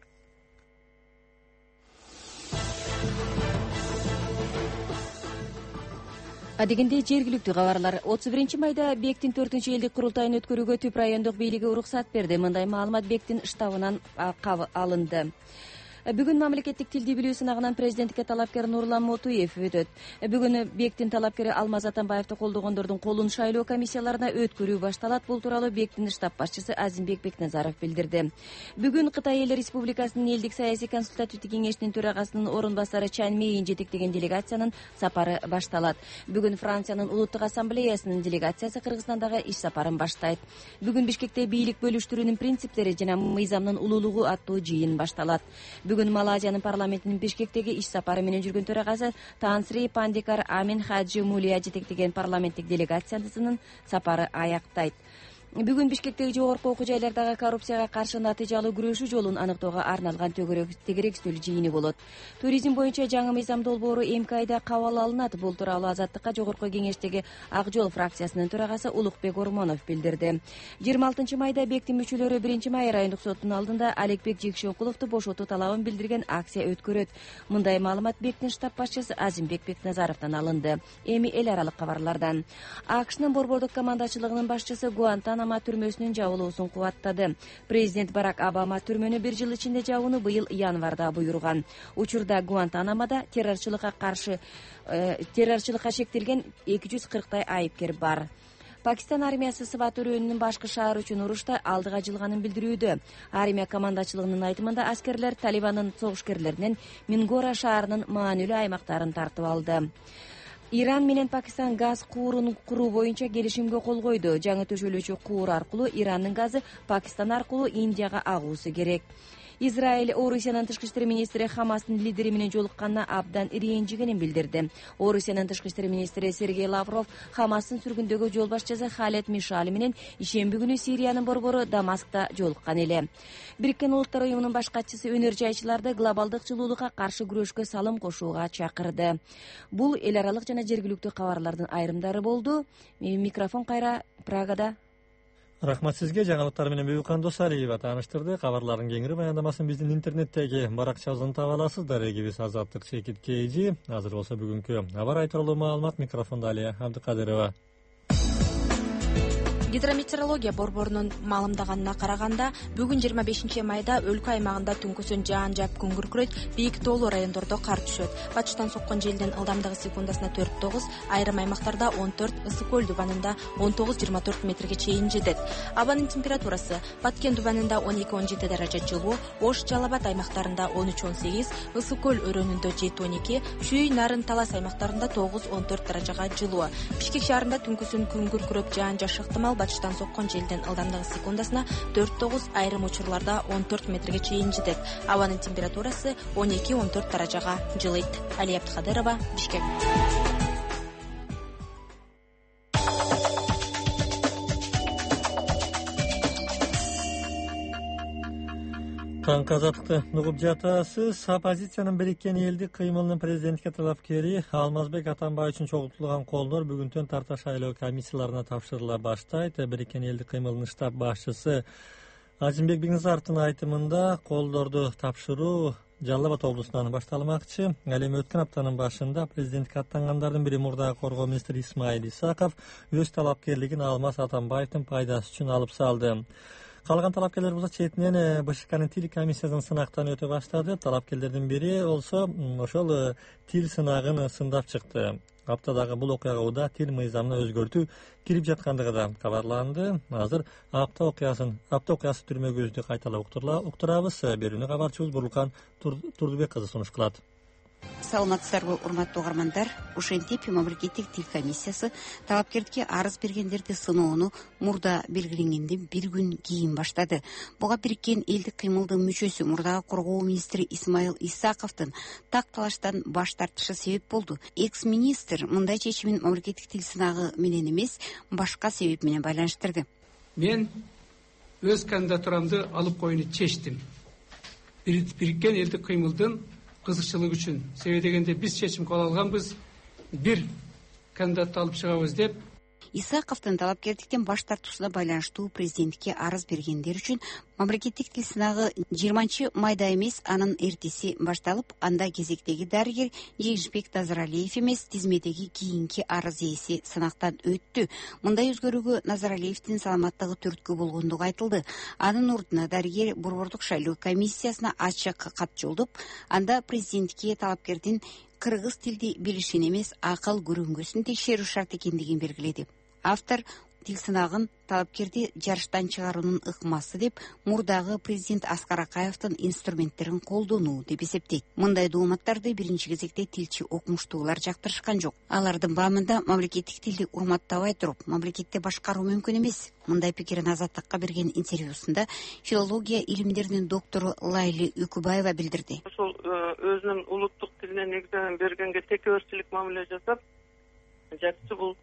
Адегенде жергиликтүү кабарлар 31 майда Бектин 4-элдик курултайын өткөрүүгө Түп райондук бийлиги уруксат берди. Мындай маалымат Бектин штабынан алынды. Бүгүн мамлекеттик тилди билүү сынагынан президенттикке талапкер Нурлан Мотуев өтөт. Бүгүн Бектин талапкери Алмаз Атамбаевди колдогондордун колун шайлоо комиссияларына өткөрүү башталат. Бул тууралуу Бектин штаб башчысы Азимбек Бекназаров билдирди. Бүгүн Кытай Эл Республикасынын элдик саясий консультативдик кеңешинин төрагасынын орун басары Чан Мейин жетектеген делегациянын сапары башталат. Бүгүн Франциянын Улуттук ассамблеясынын делегациясы Кыргызстандагы иш сапарын баштайт. Бүгүн Бишкекте бийлик бөлүштүрүүнүн принциптери жана мыйзамдын улуулугу аттуу жыйын башталат. Бүгүн Малайзиянын парламентинин Бишкектеги иш сапары менен жүргөн төрагасы Тансри Пандикар Амин Хаджи Мулия жетектеген парламенттик делегациянын сапары аяктайт. Бүгүн Бишкектеги жогорку окуу жайлардагы коррупцияга каршы натыйжалуу күрөшүү жолун аныктоого арналган тегерек үстөл жыйыны болот. Туризм боюнча жаңы мыйзам долбоору эмки айда кабыл алынат. Бул тууралуу Азаттыкка жогорку кеңештеги Ак Жол фракциясынын төрагасы Улукбек Ормонов билдирди. 26 майда Бектин мүчөлөрү 1 май райондук соттун алдында Алекбек Жекшенкуловду бошотуу талабын билдирген акция өткөрөт. Мындай маалымат Бектин штаб башчысы Азимбек Бекназаровдон алынды. Эми эл аралык кабарлардан. АКШнын борбордук командачылыгынын башчысы Гуантанамо түрмөсүнүн жабылуусун кубаттады. Президент Барак Обама түрмөнү 1 жыл ичинде жабууну быйыл январда буйруган. Учурда Гуантанамода террорчулукка шектелген 240 айыпкер бар. Пакистан армиясы Сват өрөөнүнүн башкы шаар үчүн урушта алдыга жылганын билдирүүдө. Армия командачылыгынын айтымында аскерлер Талибандын согушкерлеринен Мингора шаарынын маанилүү аймактарын тартып алды. Иран менен Пакистан газ куурун куруу боюнча келишимге кол койду. Жаңы төшөлүүчү куур аркылуу Ирандын газы Пакистан аркылуу Индияга агуусу керек. Израиль Орусиянын тышкы иштер министри Хамастын лидери менен жолукканына абдан ренжигенин билдирди. Орусиянын тышкы иштер министри Сергей Лавров Хамастын сүргүндөгү жол башчысы Халет Мишали менен ишемби күнү Сириянын борбору Дамаскта жолуккан эле. Бириккен Улуттар уюмунун баш катчысы өнөр жайчыларды глобалдык жылуулукка каршы күрөшкө салым кошууга чакырды. Бул эл аралык жана жергиликтүү кабарлардын айрымдары болду. Микрофон кайра Прагада. Рахмат сизге. Жаңылыктар менен Бүйүкан Досалиева тааныштырды. Кабарлардын кеңири баяндамасын биздин интернеттеги баракчабыздан таба аласыздар. Эгибиз Азаттык Чекит KG. Азыр болсо бүгүнкү аба ырайы тууралуу маалымат микрофондо Алия Абдыкадырова. Гидрометеорология борборунун маалымдаганына караганда, бүгүн 25 майда өлкө аймагында түнкүсүн жаан жаап күн күркүрөйт, бийик тоолуу райондордо кар түшөт. Батыштан соккон желдин ылдамдыгы секундасына 4-9, айрым аймактарда 14, Ысык көл дубанында 19-24 метрге чейин жетет. Абанын температурасы Баткен дубанында 12-17 даража жылуу, Ош, Жалал Абад аймактарында 13-18, Ысык көл өрөөнүндө 7-12, Шүй, Нарын, Талас аймактарында 9-14 даражага жылуу. Бишкек шаарында түнкүсүн күн күркүрөп жаан жааш ыктымал. Батыштан соккон желдин ылдамдыгы секундасына 4-9, айрым учурларда 14 метрге чейин жетет. Абанын температурасы 12-14 даражага жылыйт. Алия Абдыкадырова, Бишкек. Таңкы азаттыкты угуп жатасыз. Оппозициянын Бириккен элдик кыймылынын президентке талапкери Алмазбек Атамбаев үчүн чогултулган колдор бүгүнтөн тарта шайлоо комиссияларына тапшырыла баштайт. Бириккен элдик кыймылынын штаб башчысы Азимбек Бекназаровдун айтымында колдорду тапшыруу Жалал Абад облусунан башталмакчы. Ал эми өткөн аптанын башында президентке аттангандардын бири мурдагы коргоо министри Исмаил Исаков өз талапкерлигин Алмаз Атамбаевдин пайдасы үчүн алып салды. Калган талапкерлер болсо четинен БШКнын тил комиссиясынын сынактан өтө баштады. Талапкерлердин бири болсо ошол тил сынагын сындап чыкты. Аптадагы бул окуяга тил мыйзамына өзгөртүү кирип жаткандыгы да кабарланды. Азыр апта окуясы түрмөгүбүздү кайталап уктурабыз. Берүүнү кабарчыбыз Бурлукан Турдубек кызы сунуш кылат. Саламатсыздарбы, урматтуу угармандар. Ушентип мамлекеттик тил комиссиясы талапкердикке арыз бергендерди сыноону мурда белгиленгенден бир күн кийин баштады. Буга Бириккен элдик кыймылдын мүчөсү мурдагы коргоо министри Исмаил Исаковдун так талаштан баш тартышы себеп болду. Экс-министр мындай чечимин мамлекеттик тил сынагы менен эмес, башка себеп менен байланыштырды. Мен өз кандидатурамды алып коюуну чечтим. Бириккен элдик кыймылдын кызыкчылыгы үчүн. Себеби дегенде биз чечим кабыл алганбыз, бир кандидатты алып чыгабыз деп. Исаковдун талапкерликтен баш тартуусуна байланыштуу президентке арыз бергендер үчүн мамлекеттик тил сынагы 20 майда эмес, анын эртеси башталып, анда кезектеги дарыгер Жеңишбек Назаралиев эмес, тизмедеги кийинки арыз ээси сынактан өттү. Мындай өзгөрүүгө Назаралиевдин саламаттыгы түрткү болгондугу айтылды. Анын ордуна дарыгер Борбордук шайлоо комиссиясына ачык кат жолдоп, анда президентке талапкердин кыргыз тилди билишин эмес, акыл көрүнгөсүн текшерүү шарт экендигин белгиледи. Автор тил сынагын талапкерди жарыштан чыгаруунун ыкмасы деп, мурдагы президент Аскар Акаевдин инструменттерин колдонуу деп эсептейт. Мындай дооматтарды биринчи кезекте тилчи окумуштуулар жактырышкан жок. Алардын баамында мамлекеттик тилди урматтабай туруп, мамлекетте башкаруу мүмкүн эмес. Мындай пикирин Азаттыкка берген интервьюсунда филология илимдеринин доктору Лайли Үкүбаева билдирди. Ошол өзүнүн улуттук тилине негизинен бергенге текеберчилик мамиле жасап, жакшы бул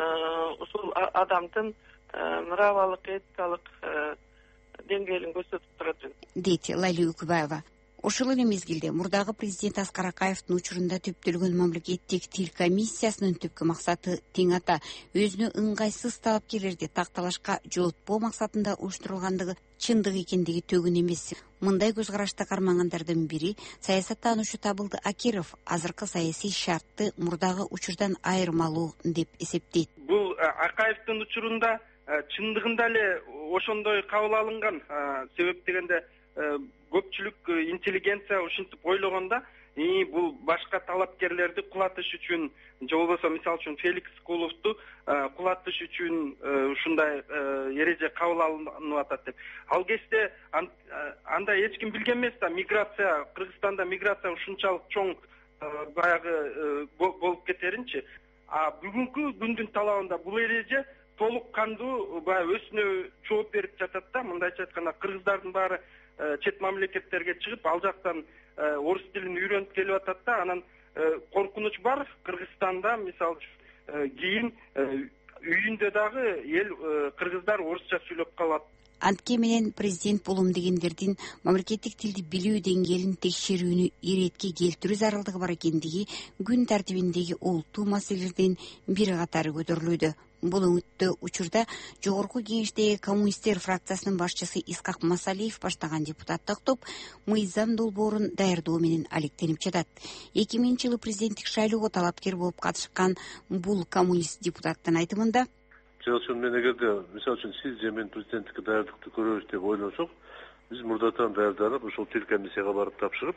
ушул адамдын моралдык, этикалык деңгээлин көрсөтүп турат дейт Лайли Үкүбаева. Ошол эле мезгилде мурдагы президент Аскар Акаевдин учурунда түптөлгөн мамлекеттик тил комиссиясынын түпкү максаты тең ата, өзүнө ыңгайсыз талапкерлерди так талашка жолотпоо максатында уюштурулгандыгы чындык экендиги төгүн эмес. Мындай көз карашты кармагандардын бири саясаттануучу Табылды Акиров азыркы саясий шартты мурдагы учурдан айырмалуу деп эсептейт. Бул Акаевдин учурунда чындыгында эле ошондой кабыл алынган. Себеп дегенде көпчүлүк интеллигенция ушинтип ойлогондо, бул башка талапкерлерди кулатыш үчүн, же болбосо мисалы үчүн Феликс Куловду кулатыш үчүн ушундай эреже кабыл алынып атат деп. Ал кезде анда эч ким билген эмес да, миграция, Кыргызстанда миграция ушунчалык чоң баягы болуп кетеринчи. Бүгүнкү күндүн талабында бул эреже толук кандуу баягы өзүнө жооп берип жатат да. Мындайча айтканда, кыргыздардын баары чет мамлекеттерге чыгып, ал жактан орус тилин үйрөнүп келип атат да. Анан коркунуч бар, Кыргызстанда мисалы кийин үйүндө дагы эл кыргыздар орусча сүйлөп калат. Антке менен президент болом дегендердин мамлекеттик тилди билүү деңгээлин текшерүүнү иретке келтирүү зарылдыгы бар экендиги күн тартибиндеги олуттуу маселелердин бир катары көтөрүлүүдө. Бул өңүттө учурда Жогорку Кеңештеги коммунисттер фракциясынын башчысы Исхак Масалиев баштаган депутаттык топ мыйзам долбоорун даярдоо менен алектенип жатат. 2000-жылы президенттик шайлоого талапкер болуп катышкан бул коммунист депутаттын айтымында, мен эгерде мисалы үчүн сиз же мен президенттикке даярдыкты көрөбүз деп ойлонсок, биз мурдатан даярданып, ошол тил комиссияга барып тапшырып,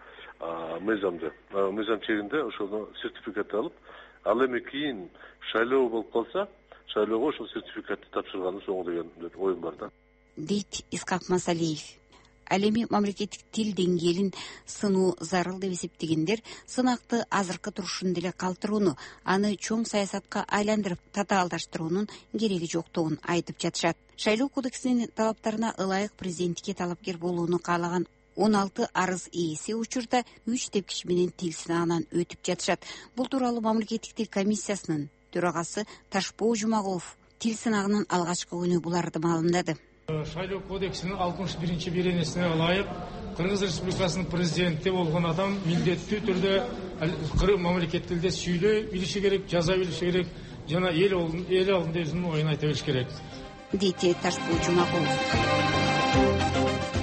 мыйзам чегинде ошону сертификат алып, ал эми кийин шайлоо болуп калса, шайлоого ошол сертификатты тапшырганыбыз оң деген оюм бар да. Дейт Исхак Масалиев. Ал эми мамлекеттик тил деңгээлин сынуу зарыл деп эсептегендер сынакты азыркы турушун деле калтырууну, аны чоң саясатка айландырып татаалдаштыруунун кереги жоктугун айтып жатышат. Шайлоо кодексинин талаптарына ылайык президентке талапкер болууну каалаган 16 арыз ээси учурда 3 тепкич менен тил сынагынан өтүп жатышат. Бул тууралуу мамлекеттик тил комиссиясынын төрагасы Ташпоо Жумагулов тил сынагынын алгачкы күнү буларды маалымдады. Шайлоо кодексинин 61-беренесине ылайык Кыргыз Республикасынын президенти болгон адам милдеттүү түрдө мамлекет тилде сүйлөй билиши керек, жаза билиши керек, жана эл алдында өзүнүн оюн айта билиш керек. Дейт Ташпоо Жумагулов.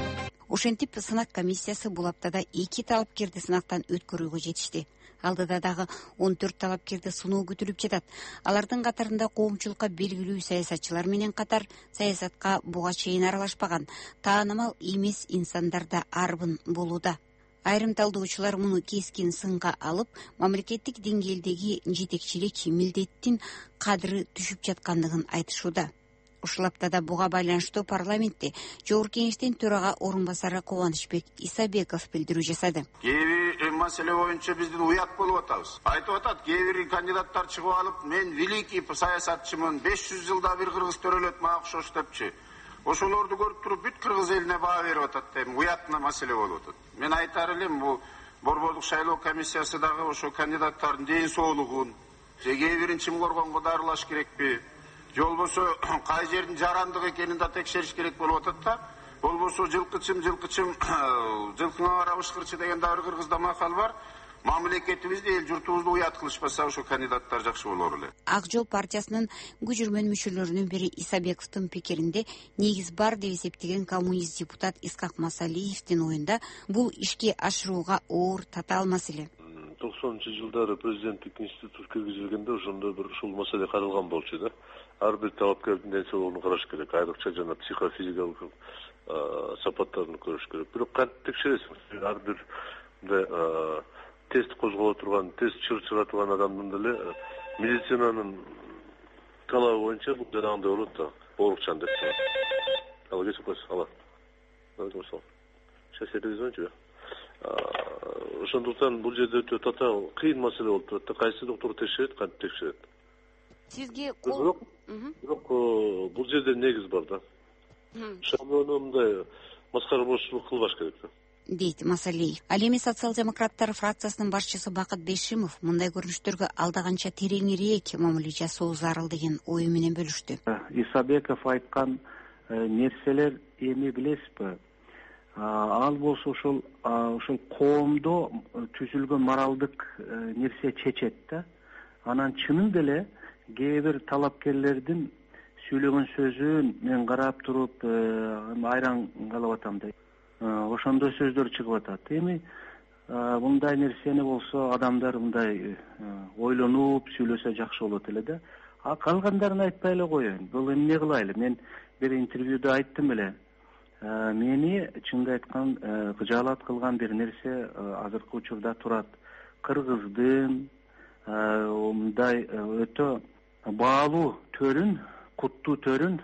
Ошентип сынак комиссиясы бул аптада 2 талапкерди сынактан өткөрүүгө жетишти. Алдыда дагы 14 талапкерди сыноо күтүлүп жатат. Алардын катарында коомчулукка белгилүү саясатчылар менен катар саясатка буга чейин аралашпаган таанымал эмес инсандар да арбын болууда. Айрым талдоочулар муну кескин сынга алып, мамлекеттик деңгээлдеги жетекчилик милдеттин кадыры түшүп жаткандыгын айтышууда. Ушул аптада буга байланыштуу парламентте Жогорку Кеңештин төрага орун басары Кубанычбек Исабеков билдирүү жасады. Кээ бир маселе боюнча биздин уят болуп атабыз. Айтып атат, кээ бир кандидаттар чыгып алып, мен великий саясатчымын, 500 жылда бир кыргыз төрөлөт мага окшош депчи. Ошолорду көрүп туруп бүт кыргыз элине баа берип атат деп, уятына маселе болуп атат. Мен айтар элем, бул борбордук шайлоо комиссиясы дагы ошо кандидаттардын ден соолугун, же кээ бирин чымкоргонго дарылаш керекпи, же болбосо кай жердин жарандык экенин да текшериш керек болуп атат да. Болбосо жылкычым, жылкыңа карап ышкырчы деген да бир кыргызда макал бар. Мамлекетибизди, эл журтубузду уят кылышпаса, ошо кандидаттар жакшы болор эле. Ак жол партиясынын күжүрмөн мүчөлөрүнүн бири Исабековдун пикиринде негиз бар деп эсептеген коммунист депутат Искак Масалиевдин оюнда бул ишке ашырууга оор татаал маселе. 90-жылдары президенттик институт киргизилгенде ошондо бир ушул маселе каралган болчу да. Ар бир талапкердин ден соолугун караш керек, айрыкча жана психофизикалык сапаттарын көрүш керек. Бирок кантип текшересиң? Ар бир тест козголо турган, тест чыга турган адамдын деле медицинанын талабы боюнча бул жанагындай болот да, оорукчан деп. Ал кечип койсо, ала. Сейчас звончу. Ошондуктан бул жерде өтө татаал кыйын маселе болуп турат да, кайсы доктор текшерет, кантип текшерет. Сизге бирок бул жерде негиз бар да. Шаблону мындай маскарамошчулук кылбаш керек да. Дейт Масалиев. Ал эми социал-демократтар фракциясынын башчысы Бакыт Бешимов мындай көрүнүштөргө алдаганча тереңирээк мамиле жасоо зарыл деген ою менен бөлүштү. Исабеков айткан нерселер эми билесизби? Ал болсо ошол коомдо түзүлгөн моралдык нерсе чечет да. Анан чынын деле кээ бир талапкерлердин сүйлөгөн сөзүн мен карап туруп айран калып атам да. Ошондой сөздөр чыгып атат. Эми мындай нерсени болсо адамдар мындай ойлонуп сүйлөсө жакшы болот эле да. А калгандарын айтпай эле коеюн. Бул эмне кылайлы? Мен бир интервьюда айттым эле. Мени чынды айткан кыжаалат кылган бир нерсе азыркы учурда турат. Кыргыздын мындай өтө баалуу төрүн, куттуу төрүн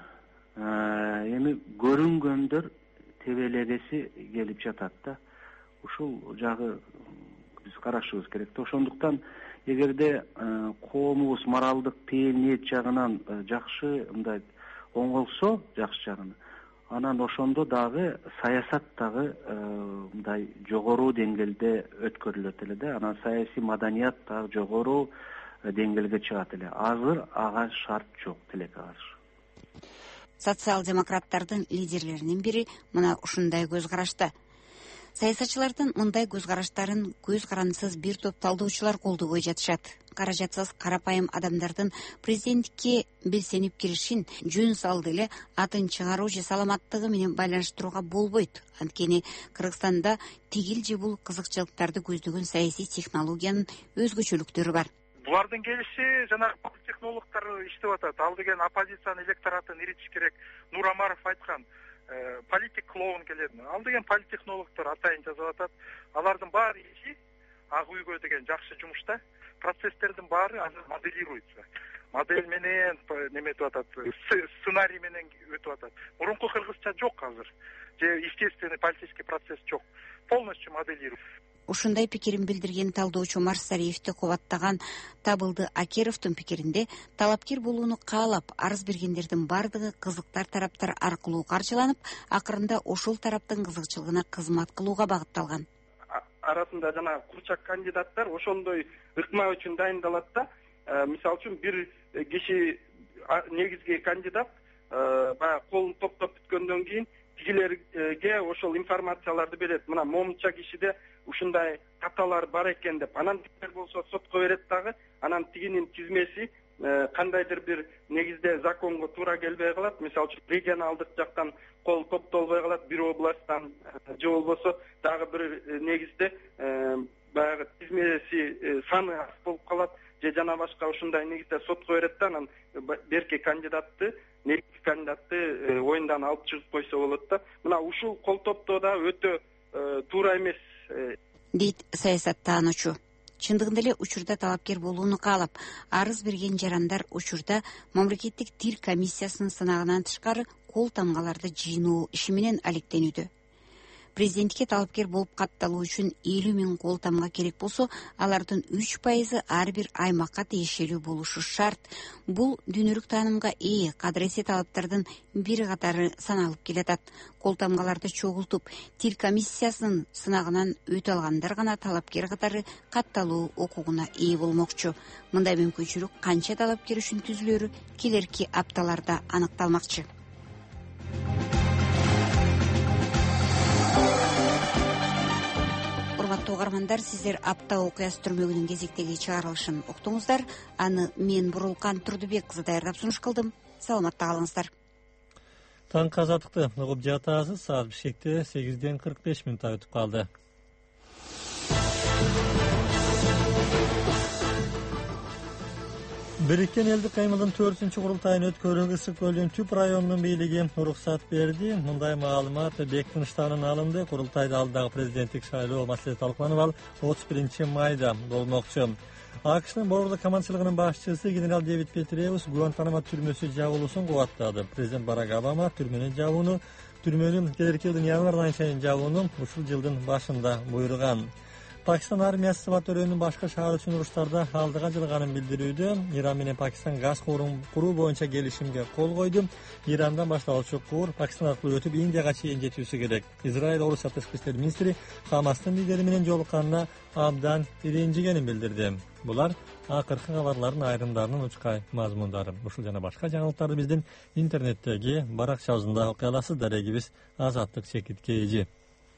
эми көрүнгөндөр тебелегеси келип жатат да. Ушул жагы биз карашыбыз керек да. Ошондуктан эгерде коомубуз моралдык пейил ниет жагынан жакшы мындай оңолсо, жакшы жагын, анан ошондо дагы саясат дагы мындай жогору деңгээлде өткөрүлөт эле да. Анан саясий маданият дагы жогору деңгээлге чыгат эле. Азыр ага шарт жок, тилекке каршы. Социал-демократтардын лидерлеринин бири мына ушундай көз карашта. Саясатчылардын мындай көз караштарын көз карандысыз бир топ талдоочулар колдобой жатышат. Каражатсыз карапайым адамдардын президенттикке белсенип киришин жөн салды эле атын чыгаруу же саламаттыгы менен байланыштырууга болбойт. Анткени Кыргызстанда тигил же бул кызыкчылыктарды көздөгөн саясий технологиянын өзгөчөлүктөрү бар. Булардын келиши жана технологдор иштеп атат. Ал деген оппозициянын электоратын иритиш керек. Нурамаров айткан, политик клоун келет. Ал деген политтехнологдор атайын жазып атат. Алардын баары иши ак үйгө деген жакшы жумушта. Процесстердин баары азыр моделируется. Модель менен неметип атат, сценарий менен өтүп атат. Мурунку кыргызча жок азыр. Же естественный политический процесс жок. Полностью моделируется. Ушундай пикирин билдирген талдоочу Марсариевди кубаттаган Табылды Акеровдун пикиринде талапкер болууну каалап арыз бергендердин бардыгы кызыктар тараптар аркылуу каржыланып, акырында ошол тараптын кызыкчылыгына кызмат кылууга багытталган. Арасында жана курчак кандидаттар ошондой ыкма үчүн дайындалат да. Мисалы үчүн бир киши негизги кандидат баягы колун топтоп бүткөндөн кийин тигилерге ошол информацияларды берет. Мына момунча кишиде ушундай каталар бар экен деп. Анан тигилер болсо сотко берет дагы. Анан тигинин тизмеси кандайдыр бир негизде законго туура келбей калат. Мисалы үчүн регионалдык жактан кол топтолбой калат, бир областтан же болбосо дагы бир негизде баягы тизмеси саны аз болуп калат же жана башка ушундай негизде сотко берет да, анан берки кандидатты оюндан алып чыгып койсо болот да. Мына ушул кол топтоо да өтө туура эмес дейт саясаттаануучу. Чындыгында эле учурда талапкер болууну каалап, арыз берген жарандар учурда мамлекеттик тил комиссиясынын сынагынан тышкары кол тамгаларды жыйноо иши менен алектенүүдө. Президентке талапкер болуп катталуу үчүн 50 000 кол тамга керек болсо, алардын 3% ар бир аймакка тиешелүү болушу шарт. Бул дүйнөлүк таанымга ээ кадыресе талаптардын бир катары саналып келатат. Кол тамгаларды чогултуп, тил комиссиясынын сынагынан өтө алгандар гана талапкер катары катталуу укугуна ээ болмокчу. Мындай мүмкүнчүлүк канча талапкер үчүн түзүлөрү келерки апталарда аныкталмакчы. Урматтуу угармандар, сиздер апта окуясы түрмөгүнүн кезектеги чыгарылышын уктуңуздар. Аны мен Бурулкан Турдубек кызы даярдап сунуш кылдым. Саламатта калыңыздар. Таңкы азаттыкты угуп жатасыз. Саат Бишкекте 8:45 өтүп калды. Бириккен элдик каймылдын 4-чү курултайын өткөрүүгө Ысык көлүнүн Түп районунун бийлиги уруксат берди. Мындай маалымат Бектин штабынан алынды. Курултайда алдагы президенттик шайлоо маселеси талкууланып алып 31 майда болмокчу. АКШнын борбордук командчылыгынын башчысы генерал Дэвид Петреус Гуантанамо түрмөсү жабылуусун кубаттады. Президент Барак Обама түрмөнүн келерки жылдын январ айына чейин жабууну ушул жылдын башында буйруган. Пакистан армиясы Сыбат өрөөнүн башка шаар үчүн уруштарда алдыга жылганын билдирүүдө. Иран менен Пакистан газ куруу боюнча келишимге кол койду. Ирандан башталуучу кур Пакистан аркылуу өтүп Индияга чейин жетүүсү керек. Израиль Орусия тышкы иштер министри Хамастын лидери менен жолукканына абдан ренжигенин билдирди. Булар акыркы кабарлардын айрымдарынын учкай мазмундары. Ушул жана башка жаңылыктарды биздин интернеттеги баракчабызда окуй аласыз. Дарегибиз Азаттык Чекиткейжи.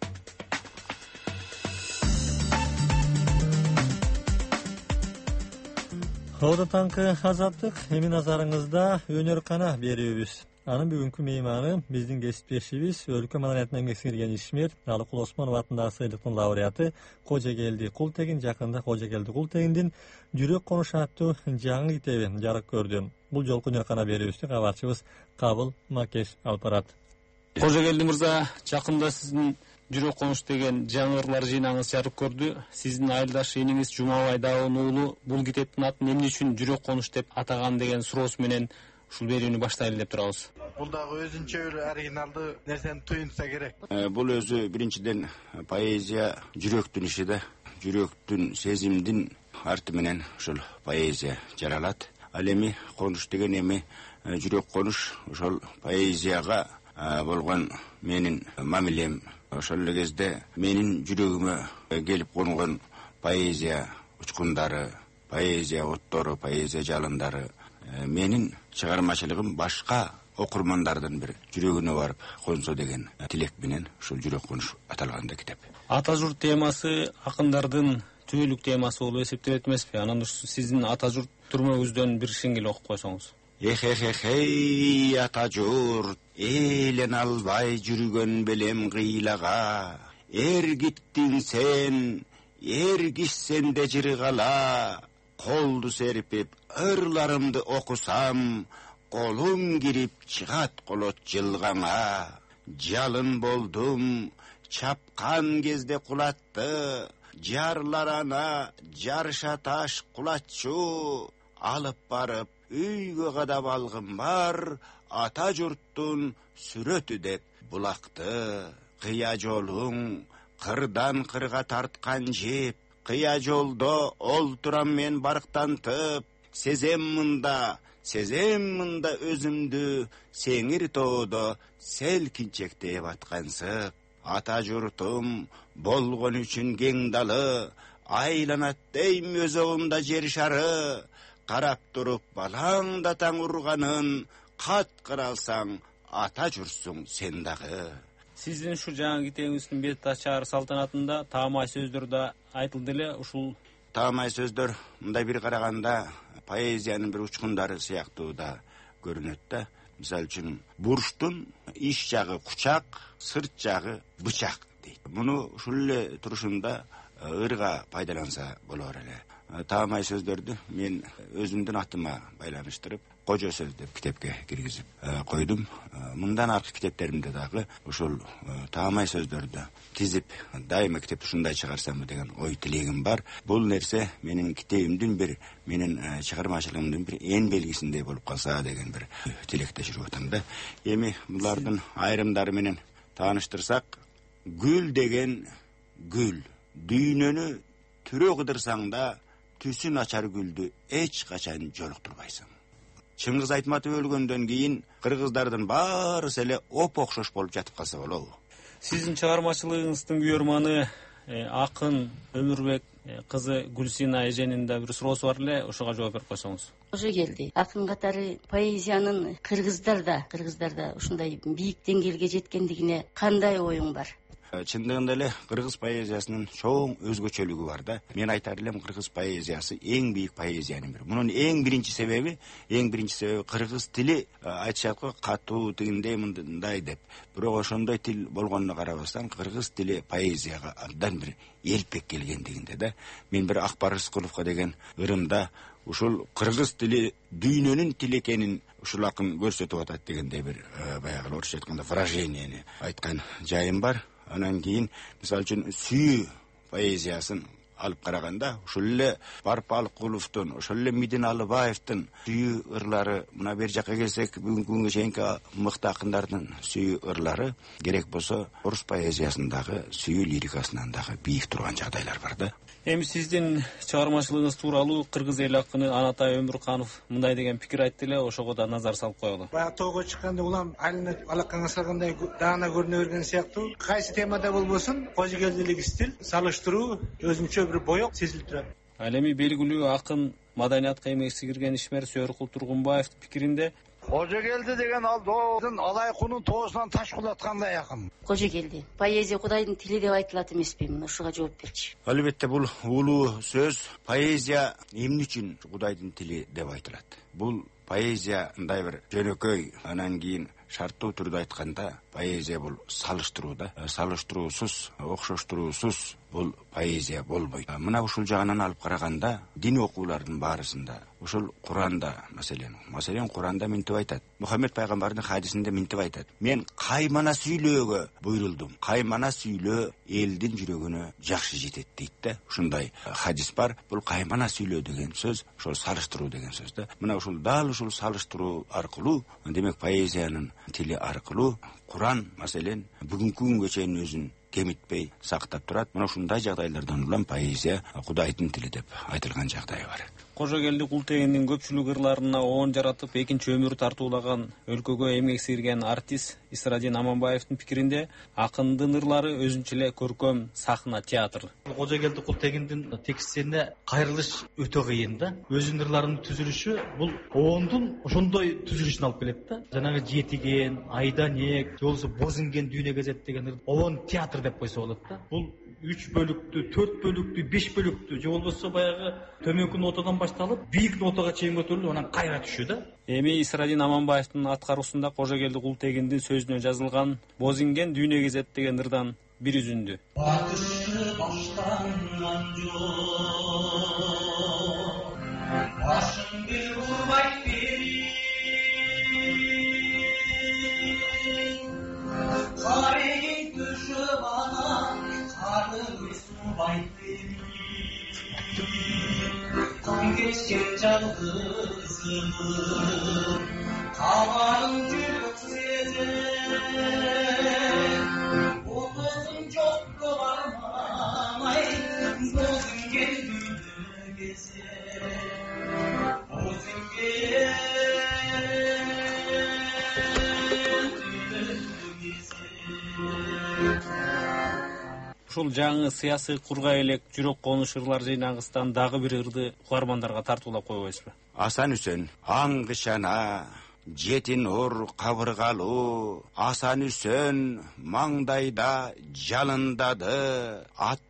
Хода таңкы Азаттык, эми назарыңызда өнөр-кана берүүбүз. Анын бүгүнкү мейманы биздин кесиптешибиз, өлкө маданиятына эмгек сиңирген ишмер, Алыкул Осмонов атындагы сыйлыктын лауреаты Кожогелди Култегин жакында Кожогелди Култегиндин Жүрөк конуш аттуу жаңы китеби жарык көрдү. Бул жолку өнөр-кана берүүбүздү кабарчыбыз Кабыл Макеш алып барат. Кожогелди мырза, жакында сиздин Жүрөк конуш деген жаңы ырлар жыйнагыңыз жарык көрдү. Сиздин айылдаш эниңиз Жумабай Даун уулу бул китептин атын эмне үчүн Жүрөк конуш деп атаган деген суроосу менен ушул берүүнү баштайлы деп турабыз. Бул дагы өзүнчө бир оригиналдуу нерсени туюнса керек. Бул өзү биринчиден поэзия жүрөктүн иши да. Жүрөктүн, сезимдин арты менен ушул поэзия жаралат. Ал эми конуш деген эми жүрөк конуш ошол поэзияга болгон менин мамилем. Ошол эле кезде менин жүрөгүмө келип конгон поэзия учкундары, поэзия оттору, поэзия жалындары менин чыгармачылыгым башка окурмандардын бир жүрөгүнө барып консо деген тилек менен ушул жүрөк конуш аталган да китеп. Ата журт темасы акындардын түбөлүк темасы болуп эсептелет эмеспи? Анан сиздин ата журт түрмөгүздөн бир шеңгел окуп койсоңуз. Эхехехей ата журт, элен албай жүргөн белем кыйлага. Эргиттиң сен, эргишсен де жыргала. Колду серпип, ырларымды окусам, колум кирип чыгат колот жылгаңа. Жалын болдум, чапкан кезде кулатты, жарлар ана жарыша таш кулатчу. Алып барып үйгө кадап алгым бар, ата журттун сүрөтү деп булакты. Кыя жолуң кырдан кырга тарткан жеп, кыя жолдо олтурам мен барктантып. Сезем мында өзүмдү, сеңир тоодо селкинчектеп аткансып. Ата журтум болгон үчүн кең далы, айланат дейм өзөгүмда жер шары. Карап туруп балаңдатаң урганын, каткыр алсаң ата жүрсүң сен дагы. Сиздин ушу жаңы китебиңиздин бет чыгары салтанатында таамай сөздөр да айтылды эле. Ушул таамай сөздөр мындай бир караганда поэзиянын бир учкундары сыяктуу да көрүнөт да. Мисалы үчүн бурчтун ич жагы кучак, сырт жагы бычак дейт. Муну ушул эле турушунда ырга пайдаланса болор эле. Таамай сөздөрдү мен өзүмдүн атыма байланыштырып, Кожо сөз деп китепке киргизип койдум. Мындан аркы китептеримде дагы ушул таамай сөздөрдү тизип, дайыма китепти ушундай чыгарсам деген ой тилегим бар. Бул нерсе менин китебимдин бир, менин чыгармачылыгымдын бир эн белгисиндей болуп калса деген бир тилекте жүрүп атам да. Эми булардын айрымдары менен тааныштырсак, гүл деген гүл. Дүйнөнү түрө кыдырсаң да түсү начар гүлдү эч качан жолуктурбайсың. Чыңгыз Айтматов өлгөндөн кийин кыргыздардын баарысы эле оп-окшош болуп жатып калса болобу? Сиздин чыгармачылыгыңыздын күйөрманы акын Өмүрбек кызы Гүлсина эженин да бир суроосу бар эле, ошого жооп берип койсоңуз. Кожо келди. Акын катары поэзиянын кыргыздарда ушундай бийик деңгээлге жеткендигине кандай оюң бар? Чындыгында эле кыргыз поэзиясынын чоң өзгөчөлүгү бар да. Мен айтар элем, кыргыз поэзиясы эң бийик поэзиянын бири. Мунун эң биринчи себеби кыргыз тили, айтышат го катуу тигиндей мындай деп. Бирок ошондой тил болгонуна карабастан кыргыз тили поэзияга абдан бир элпек келгендигинде да. Мен бир Акбар Рыскуловго деген ырымда ушул кыргыз тили дүйнөнүн тили экенин ушул акын көрсөтүп атат дегендей бир баягы орусча айтканда выраженияны айткан жайым бар. Анан кийин мисалы үчүн сүйүү поэзиясын алып караганда, ушул эле Барпалыкуловдун, ошол эле Мидин Алыбаевдин сүйүү ырлары, мына бер жакка келсек, бүгүнкү күнгө чейинки мыкты акындардын сүйүү ырлары керек болсо орус поэзиясындагы сүйүү лирикасынан дагы бийик турган жагдайлар бар да. Эми сиздин чыгармачылыгыңыз тууралуу кыргыз эл акыны Анатай Өмүрканов мындай деген пикир айтты эле, ошого да назар салып коелу. Баягы тоого чыкканда улам айланып алаканга салгандай даана көрүнө берген сыяктуу. Кайсы темада болбосун, кожогелдилик стиль, салыштыруу, өзүнчө бир боек сезилип турат. Ал эми белгилүү акын, маданиятка эмгек сиңирген ишмер Сөркул Тургунбаевдин пикиринде Кожогелди деген ал доодун алайкунун тоосунан таш кулаткандай акын. Кожогелди, поэзия Кудайдын тили деп айтылат эмеспи? Мына ушуга жооп берчи. Албетте бул улуу сөз. Поэзия эмне үчүн Кудайдын тили деп айтылат? Бул поэзия мындай бир жөнөкөй, анан кийин шарттуу түрдө айтканда, поэзия бул салыштыруу да. Салыштыруусуз, окшоштуруусуз бул поэзия болбойт. Мына ушул жагынан алып караганда, дин окуулардын баарысында, ушул Куранда маселен Куранда мынтип айтат. Мухаммед пайгамбардын хадисинде мынтип айтат. Мен каймана сүйлөөгө буйрулдум. Каймана сүйлөө элдин жүрөгүнө жакшы жетет дейт да. Ушундай хадис бар. Бул каймана сүйлөө деген сөз, ошол салыштыруу деген сөз да. Мына ушул дал ушул салыштыруу аркылуу, демек поэзиянын тили аркылуу Куран маселен бүгүнкү күнгө чейин өзүн кемитпей сактап турат. Мына ушундай жагдайлардан улам поэзия Кудайдын тили деп айтылган жагдай бар. Кожогелди Култегиндин көпчүлүк ырларына оон жаратып, экинчи өмүр тартуулаган, өлкөгө эмгек сиңирген артист Исрадин Аманбаевдин пикиринде акындын ырлары өзүнчө эле көркөм сахна театр. Кожогелди Култегиндин текстине кайрылыш өтө кыйын да. Өзүнүн ырларынын түзүлүшү бул оондун ошондой түзүлүшүн алып келет да. Жанагы Жетиген, Айданек, же болбосо Бозинген дүйнө кезет деген оон театр деп койсо болот да. Бул 3 бөлүктүү, 4 бөлүктүү, 5 бөлүктүү, же болбосо баягы төмөнкү нотадан башталып, бийик нотага чейин көтөрүлүп, анан кайра түшүү да. Эми Исрадин Аманбаевдин аткаруусунда Кожогелди Култегиндин сөзүнө жазылган Бозинген дүйнө кезет деген ырдан бир үзүндү. Батышты баштанган жол, башың бир урбайт бери, карегин түшүп анан карды субайт бери, таң кечкен жалгызымын, кабарым жүрөк сезен, болдосун жокко бармай, Бозинген дүйнө кезет, Бозинген Ушул жаңы сыясый курга элек жүрөк конуш ырлар жыйнагыстан дагы бир ырды угармандарга тартуулап койбойсузбу? Асан Үсен, аңгышана, жетин ор кабыргалуу, Асан Үсен маңдайда жалындады, ат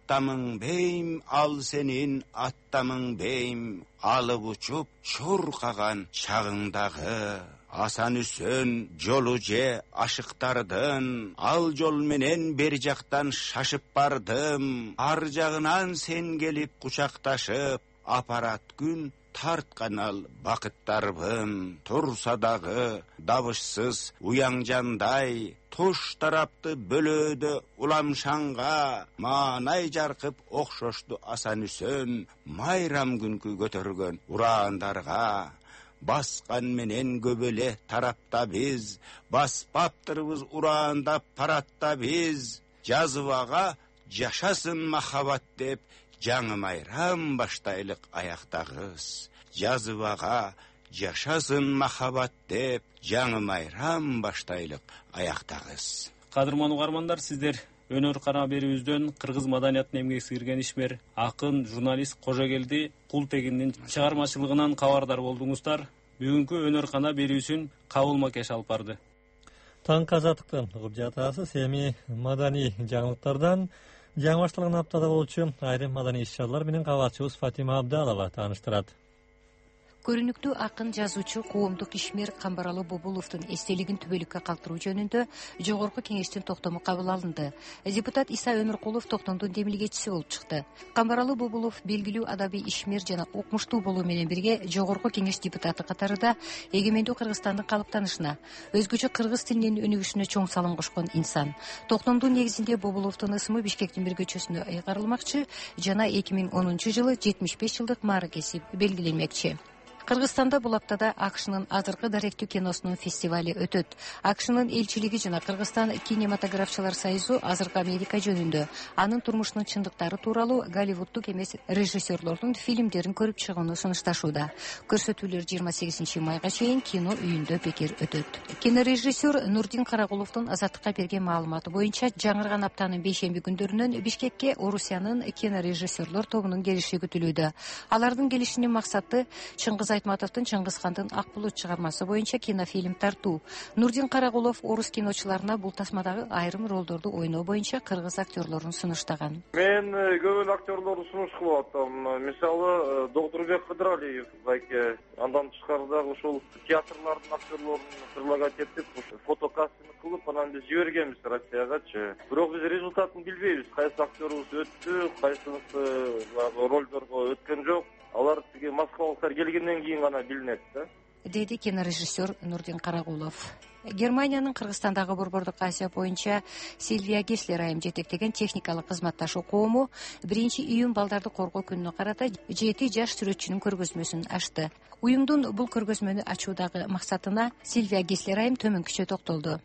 Attamın beyim al senin, attamın beyim alıp uçup çurkagan çağındağı. Asan Hüsön jolu je aşıktardın, al jol menen beri jaktan şaşıp bardım. Ar jagынан sen gelip kucaktaşıp, aparat gün tartkanal bakıttarbım. Tursa dağı davışsız uyanjanday, toş taraptı bölödü ulamşanga. Manay jarkıp okşoştu Asan Hüsön, mayram günkü götürgön uraandarga. Baskan menen göbele tarapta biz, baspaptırыбыз uraanda paratta biz. Жазыбаға жашасын махаббат деп, жаңы майрам баштайлык аяктагыз. Жазыбаға жашасын махаббат деп, жаңы майрам баштайлык аяктагыз. Кадырман угармандар, сиздер өнөр кара берүүбүздөн кыргыз маданиятына эмгек сиңирген ишмер, акын, журналист Кожогелди Култегиндин чыгармачылыгынан кабардар болдуңуздар. Бүгүнкү өнөр кана берүүсүн кабыл макеш алып барды. Таң казаттыктан угуп жатасыз. Эми маданий жаңылыктардан жаңы башталган аптада болчу айрым маданий иш-чаралар менен кабарчыбыз Фатима Абдалова тааныштырат. Көрүнүктүү акын, жазуучу, коомдук ишмер Камбаралы Бобуловдун эстелигин түбөлүккө калтыруу жөнүндө жогорку кеңештин токтому кабыл алынды. Депутат Иса Өмүркулов токтомдун демилгечиси болуп чыкты. Камбаралы Бобулов белгилүү адабий ишмер жана укмуштуу болуу менен бирге жогорку кеңеш депутаты катарында эгемендүү Кыргызстандын калыптанышына, өзгөчө кыргыз тилинин өнүгүшүнө чоң салым кошкон инсан. Токтомдун негизинде Бобуловдун ысымы Бишкектин бир көчөсүнө ыйгарылмакчы жана 2010 жылы 75 жылдык мааракеси белгиленмекчи. Кыргызстанда бул аптада АКШнын азыркы даректүү киносунун фестивали өтөт. АКШнын элчилиги жана Кыргызстан кинематографчылар союзу азыркы Америка жөнүндө, анын турмушунун чындыктары тууралуу Голливуддук эмес режиссерлордун фильмдерин көрүп чыгууну сунушташууда. Көрсөтүүлөр 28 майга чейин кино үйүндө бекер өтөт. Кинорежиссер Нурдин Карагуловдун Азаттыкка берген маалыматы боюнча, жаңырган аптанын бейшемби күндөрүнөн Бишкекке Орусиянын кинорежиссерлор тобунун келиши күтүлүүдө. Алардын келишинин максаты Чыңгыз Айтматовдун Чыңгызхандын Ак булут чыгармасы боюнча кинофильм тартуу. Нурдин Карагулов орус киночуларына бул тасмадагы айрым ролдорду ойноо боюнча кыргыз актерлорун сунуштаган. Мен көп актерлорду сунуш кылып атам. Мисалы, Доктурбек Кыдыралиев байке, андан тышкары дагы ушул театрлардын актерлорун предлагать этип, фотокастинг кылып, анан биз жибергенбиз Россиягачы. Бирок биз результатын билбейбиз. Кайсы актерибиз өттү, кайсынысы ролдорго өткөн жок. Алар тиги москвалыктар келгенден кийин гана билинет да, деди кинорежиссер Нурдин Карагулов. Германиянын Кыргызстандагы борбордук Азия боюнча Сильвия Геслер айым жетектеген техникалык кызматташуу коому 1-июнь балдарды коргоо күнүнө карата 7 жаш сүрөтчүнүн көргөзмөсүн ачты. Уюмдун бул көргөзмөнү ачуудагы максатына Сильвия Геслер айым төмөнкүчө токтолду.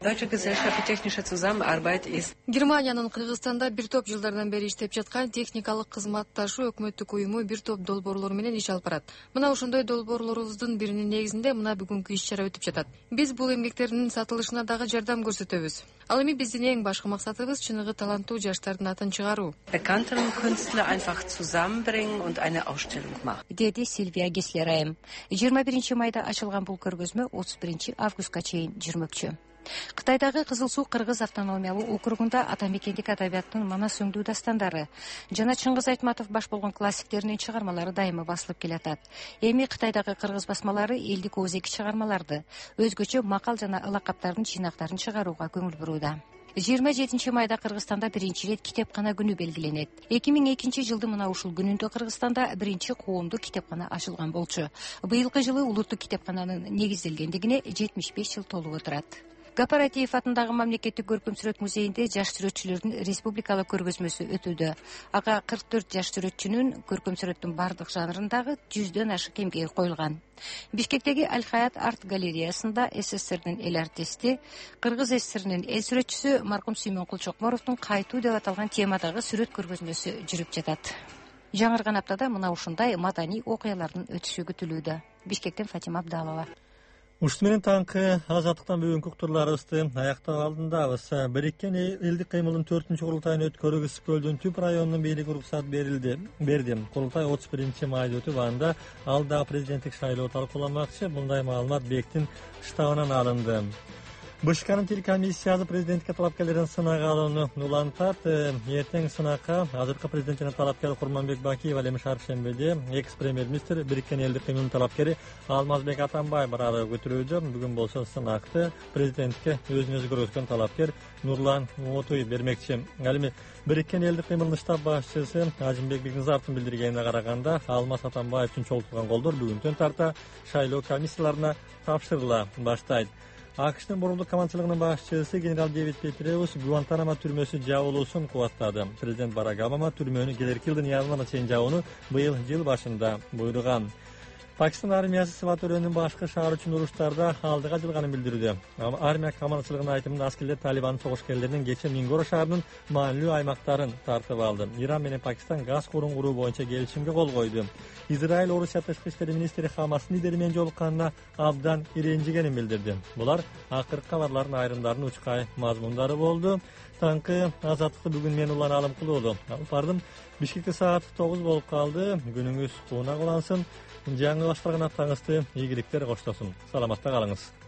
Германиянын Кыргызстанда бир топ жылдардан бери иштеп жаткан техникалык кызматташуу өкмөттүк уюму бир топ долбоорлор менен иш алып барат. Мына ошондой долбоорлорубуздун биринин негизинде мына бүгүнкү иш-чара өтүп жатат. Биз бул эмгектердин сатылышына дагы жардам көрсөтөбүз. Ал эми биздин эң башкы максатыбыз чыныгы таланттуу жаштардын атын чыгаруу. Деди Сильвия Геслер айым. 21 майда ачылган бул көргөзмө 31 августка чейин жүрмөкчү. Кытайдагы Кызыл Суу Кыргыз автономиялуу округунда атамекендик адабияттын манас өңдүү дастандары жана Чыңгыз Айтматов баш болгон классиктеринин чыгармалары дайыма басылып келатат. Эми Кытайдагы кыргыз басмалары элдик оозеки чыгармаларды, өзгөчө макал жана ылакаптардын жыйнактарын чыгарууга көңүл бурууда. 27 майда Кыргызстанда биринчи ирет китепкана күнү белгиленет. 2002 жылдын мына ушул күнүндө Кыргызстанда биринчи коомдук китепкана ачылган болчу. Быйылкы жылы улуттук китепкананын негизделгендигине 75 жыл толуп отурат. Гапаратиев атындагы мамлекеттик көркөм сүрөт музейинде жаш сүрөтчүлөрдүн республикалык көргөзмөсү өтүүдө. Ага 44 жаш сүрөтчүнүн көркөм сүрөттүн бардык жанрындагы 100дөн ашык эмгеги коюлган. Бишкектеги Аль-Хаят арт галереясында СССРдин эл артисти, Кыргыз СССРинин эл сүрөтчүсү маркум Сүймөнкул Чокморовдун кайтуу деп аталган темадагы сүрөт көргөзмөсү жүрүп жатат. Жаңырган аптада мына ушундай маданий окуялардын өтүшү күтүлүүдө. Бишкектен Фатима Абдалова. Ушул менен таңкы азаттыктан бүгүнкү уктурларыбызды аяктап алдындабыз. Бириккен элдик кыймылдын 4-курултайын өткөрүүгө Көлдүн Түп районунун бийлиги уруксат берди. Курултай 31 майда өтүп, анда алда президенттик шайлоо талкууламакчы. Мындай маалымат Бектин штабынан алынды. БШКнын тил комиссиясы президентке талапкерлерин сынага алууну улантат. Эртең сынакка азыркы президент жана талапкер Курманбек Бакиев ал эми шаршембиде экс премьер-министр Бириккен Элдик кыймылдын талапкери Алмазбек Атамбаев бараары көтөрүүдө. Бүгүн болсо сынакты президентке өзүн өзү көрсөткөн талапкер Нурлан Отуй бермекчи. Ал эми Бириккен Элдик кыймылдын штаб башчысы Ажимбек Бекназаровдун билдиргенине караганда Алмаз Атамбаев үчүн чогултулган колдор бүгүндөн тарта шайлоо комиссияларына тапшырыла баштайт. АКШнын мурулдук командчылыгынын башчысы генерал Дэвид Петреус Гуантанамо түрмөсү жабылуусун кубаттады. Президент Барак Обама түрмөнү келерки жылдын январына чейин жабууну быйыл жыл башында буйруган. Пакистан армиясы Сватөрөнүн башкы шаар үчүн уруштарда алдыга жылганын билдирүүдө. Армия командачылыгынын айтымында аскерлер Талибан согушкерлеринин кечээ Мингоро шаарынын маанилүү аймактарын тартып алды. Иран менен Пакистан газ курун куруу боюнча келишимге кол койду. Израиль Орусия тышкы иштер министри Хамастын лидери менен жолукканына абдан иренжигенин билдирди. Булар акыркы кабарлардын айрымдарынын учкай мазмундары болду. Таңкы азаттыкты бүгүн мен Улан Алымкулуулу алып бардым. Бишкекте саат 9 болуп калды. Күнүңүз кууна улансын. Жаңы башталган аптаңызды ийгиликтер коштосун. Саламатта калыңыз.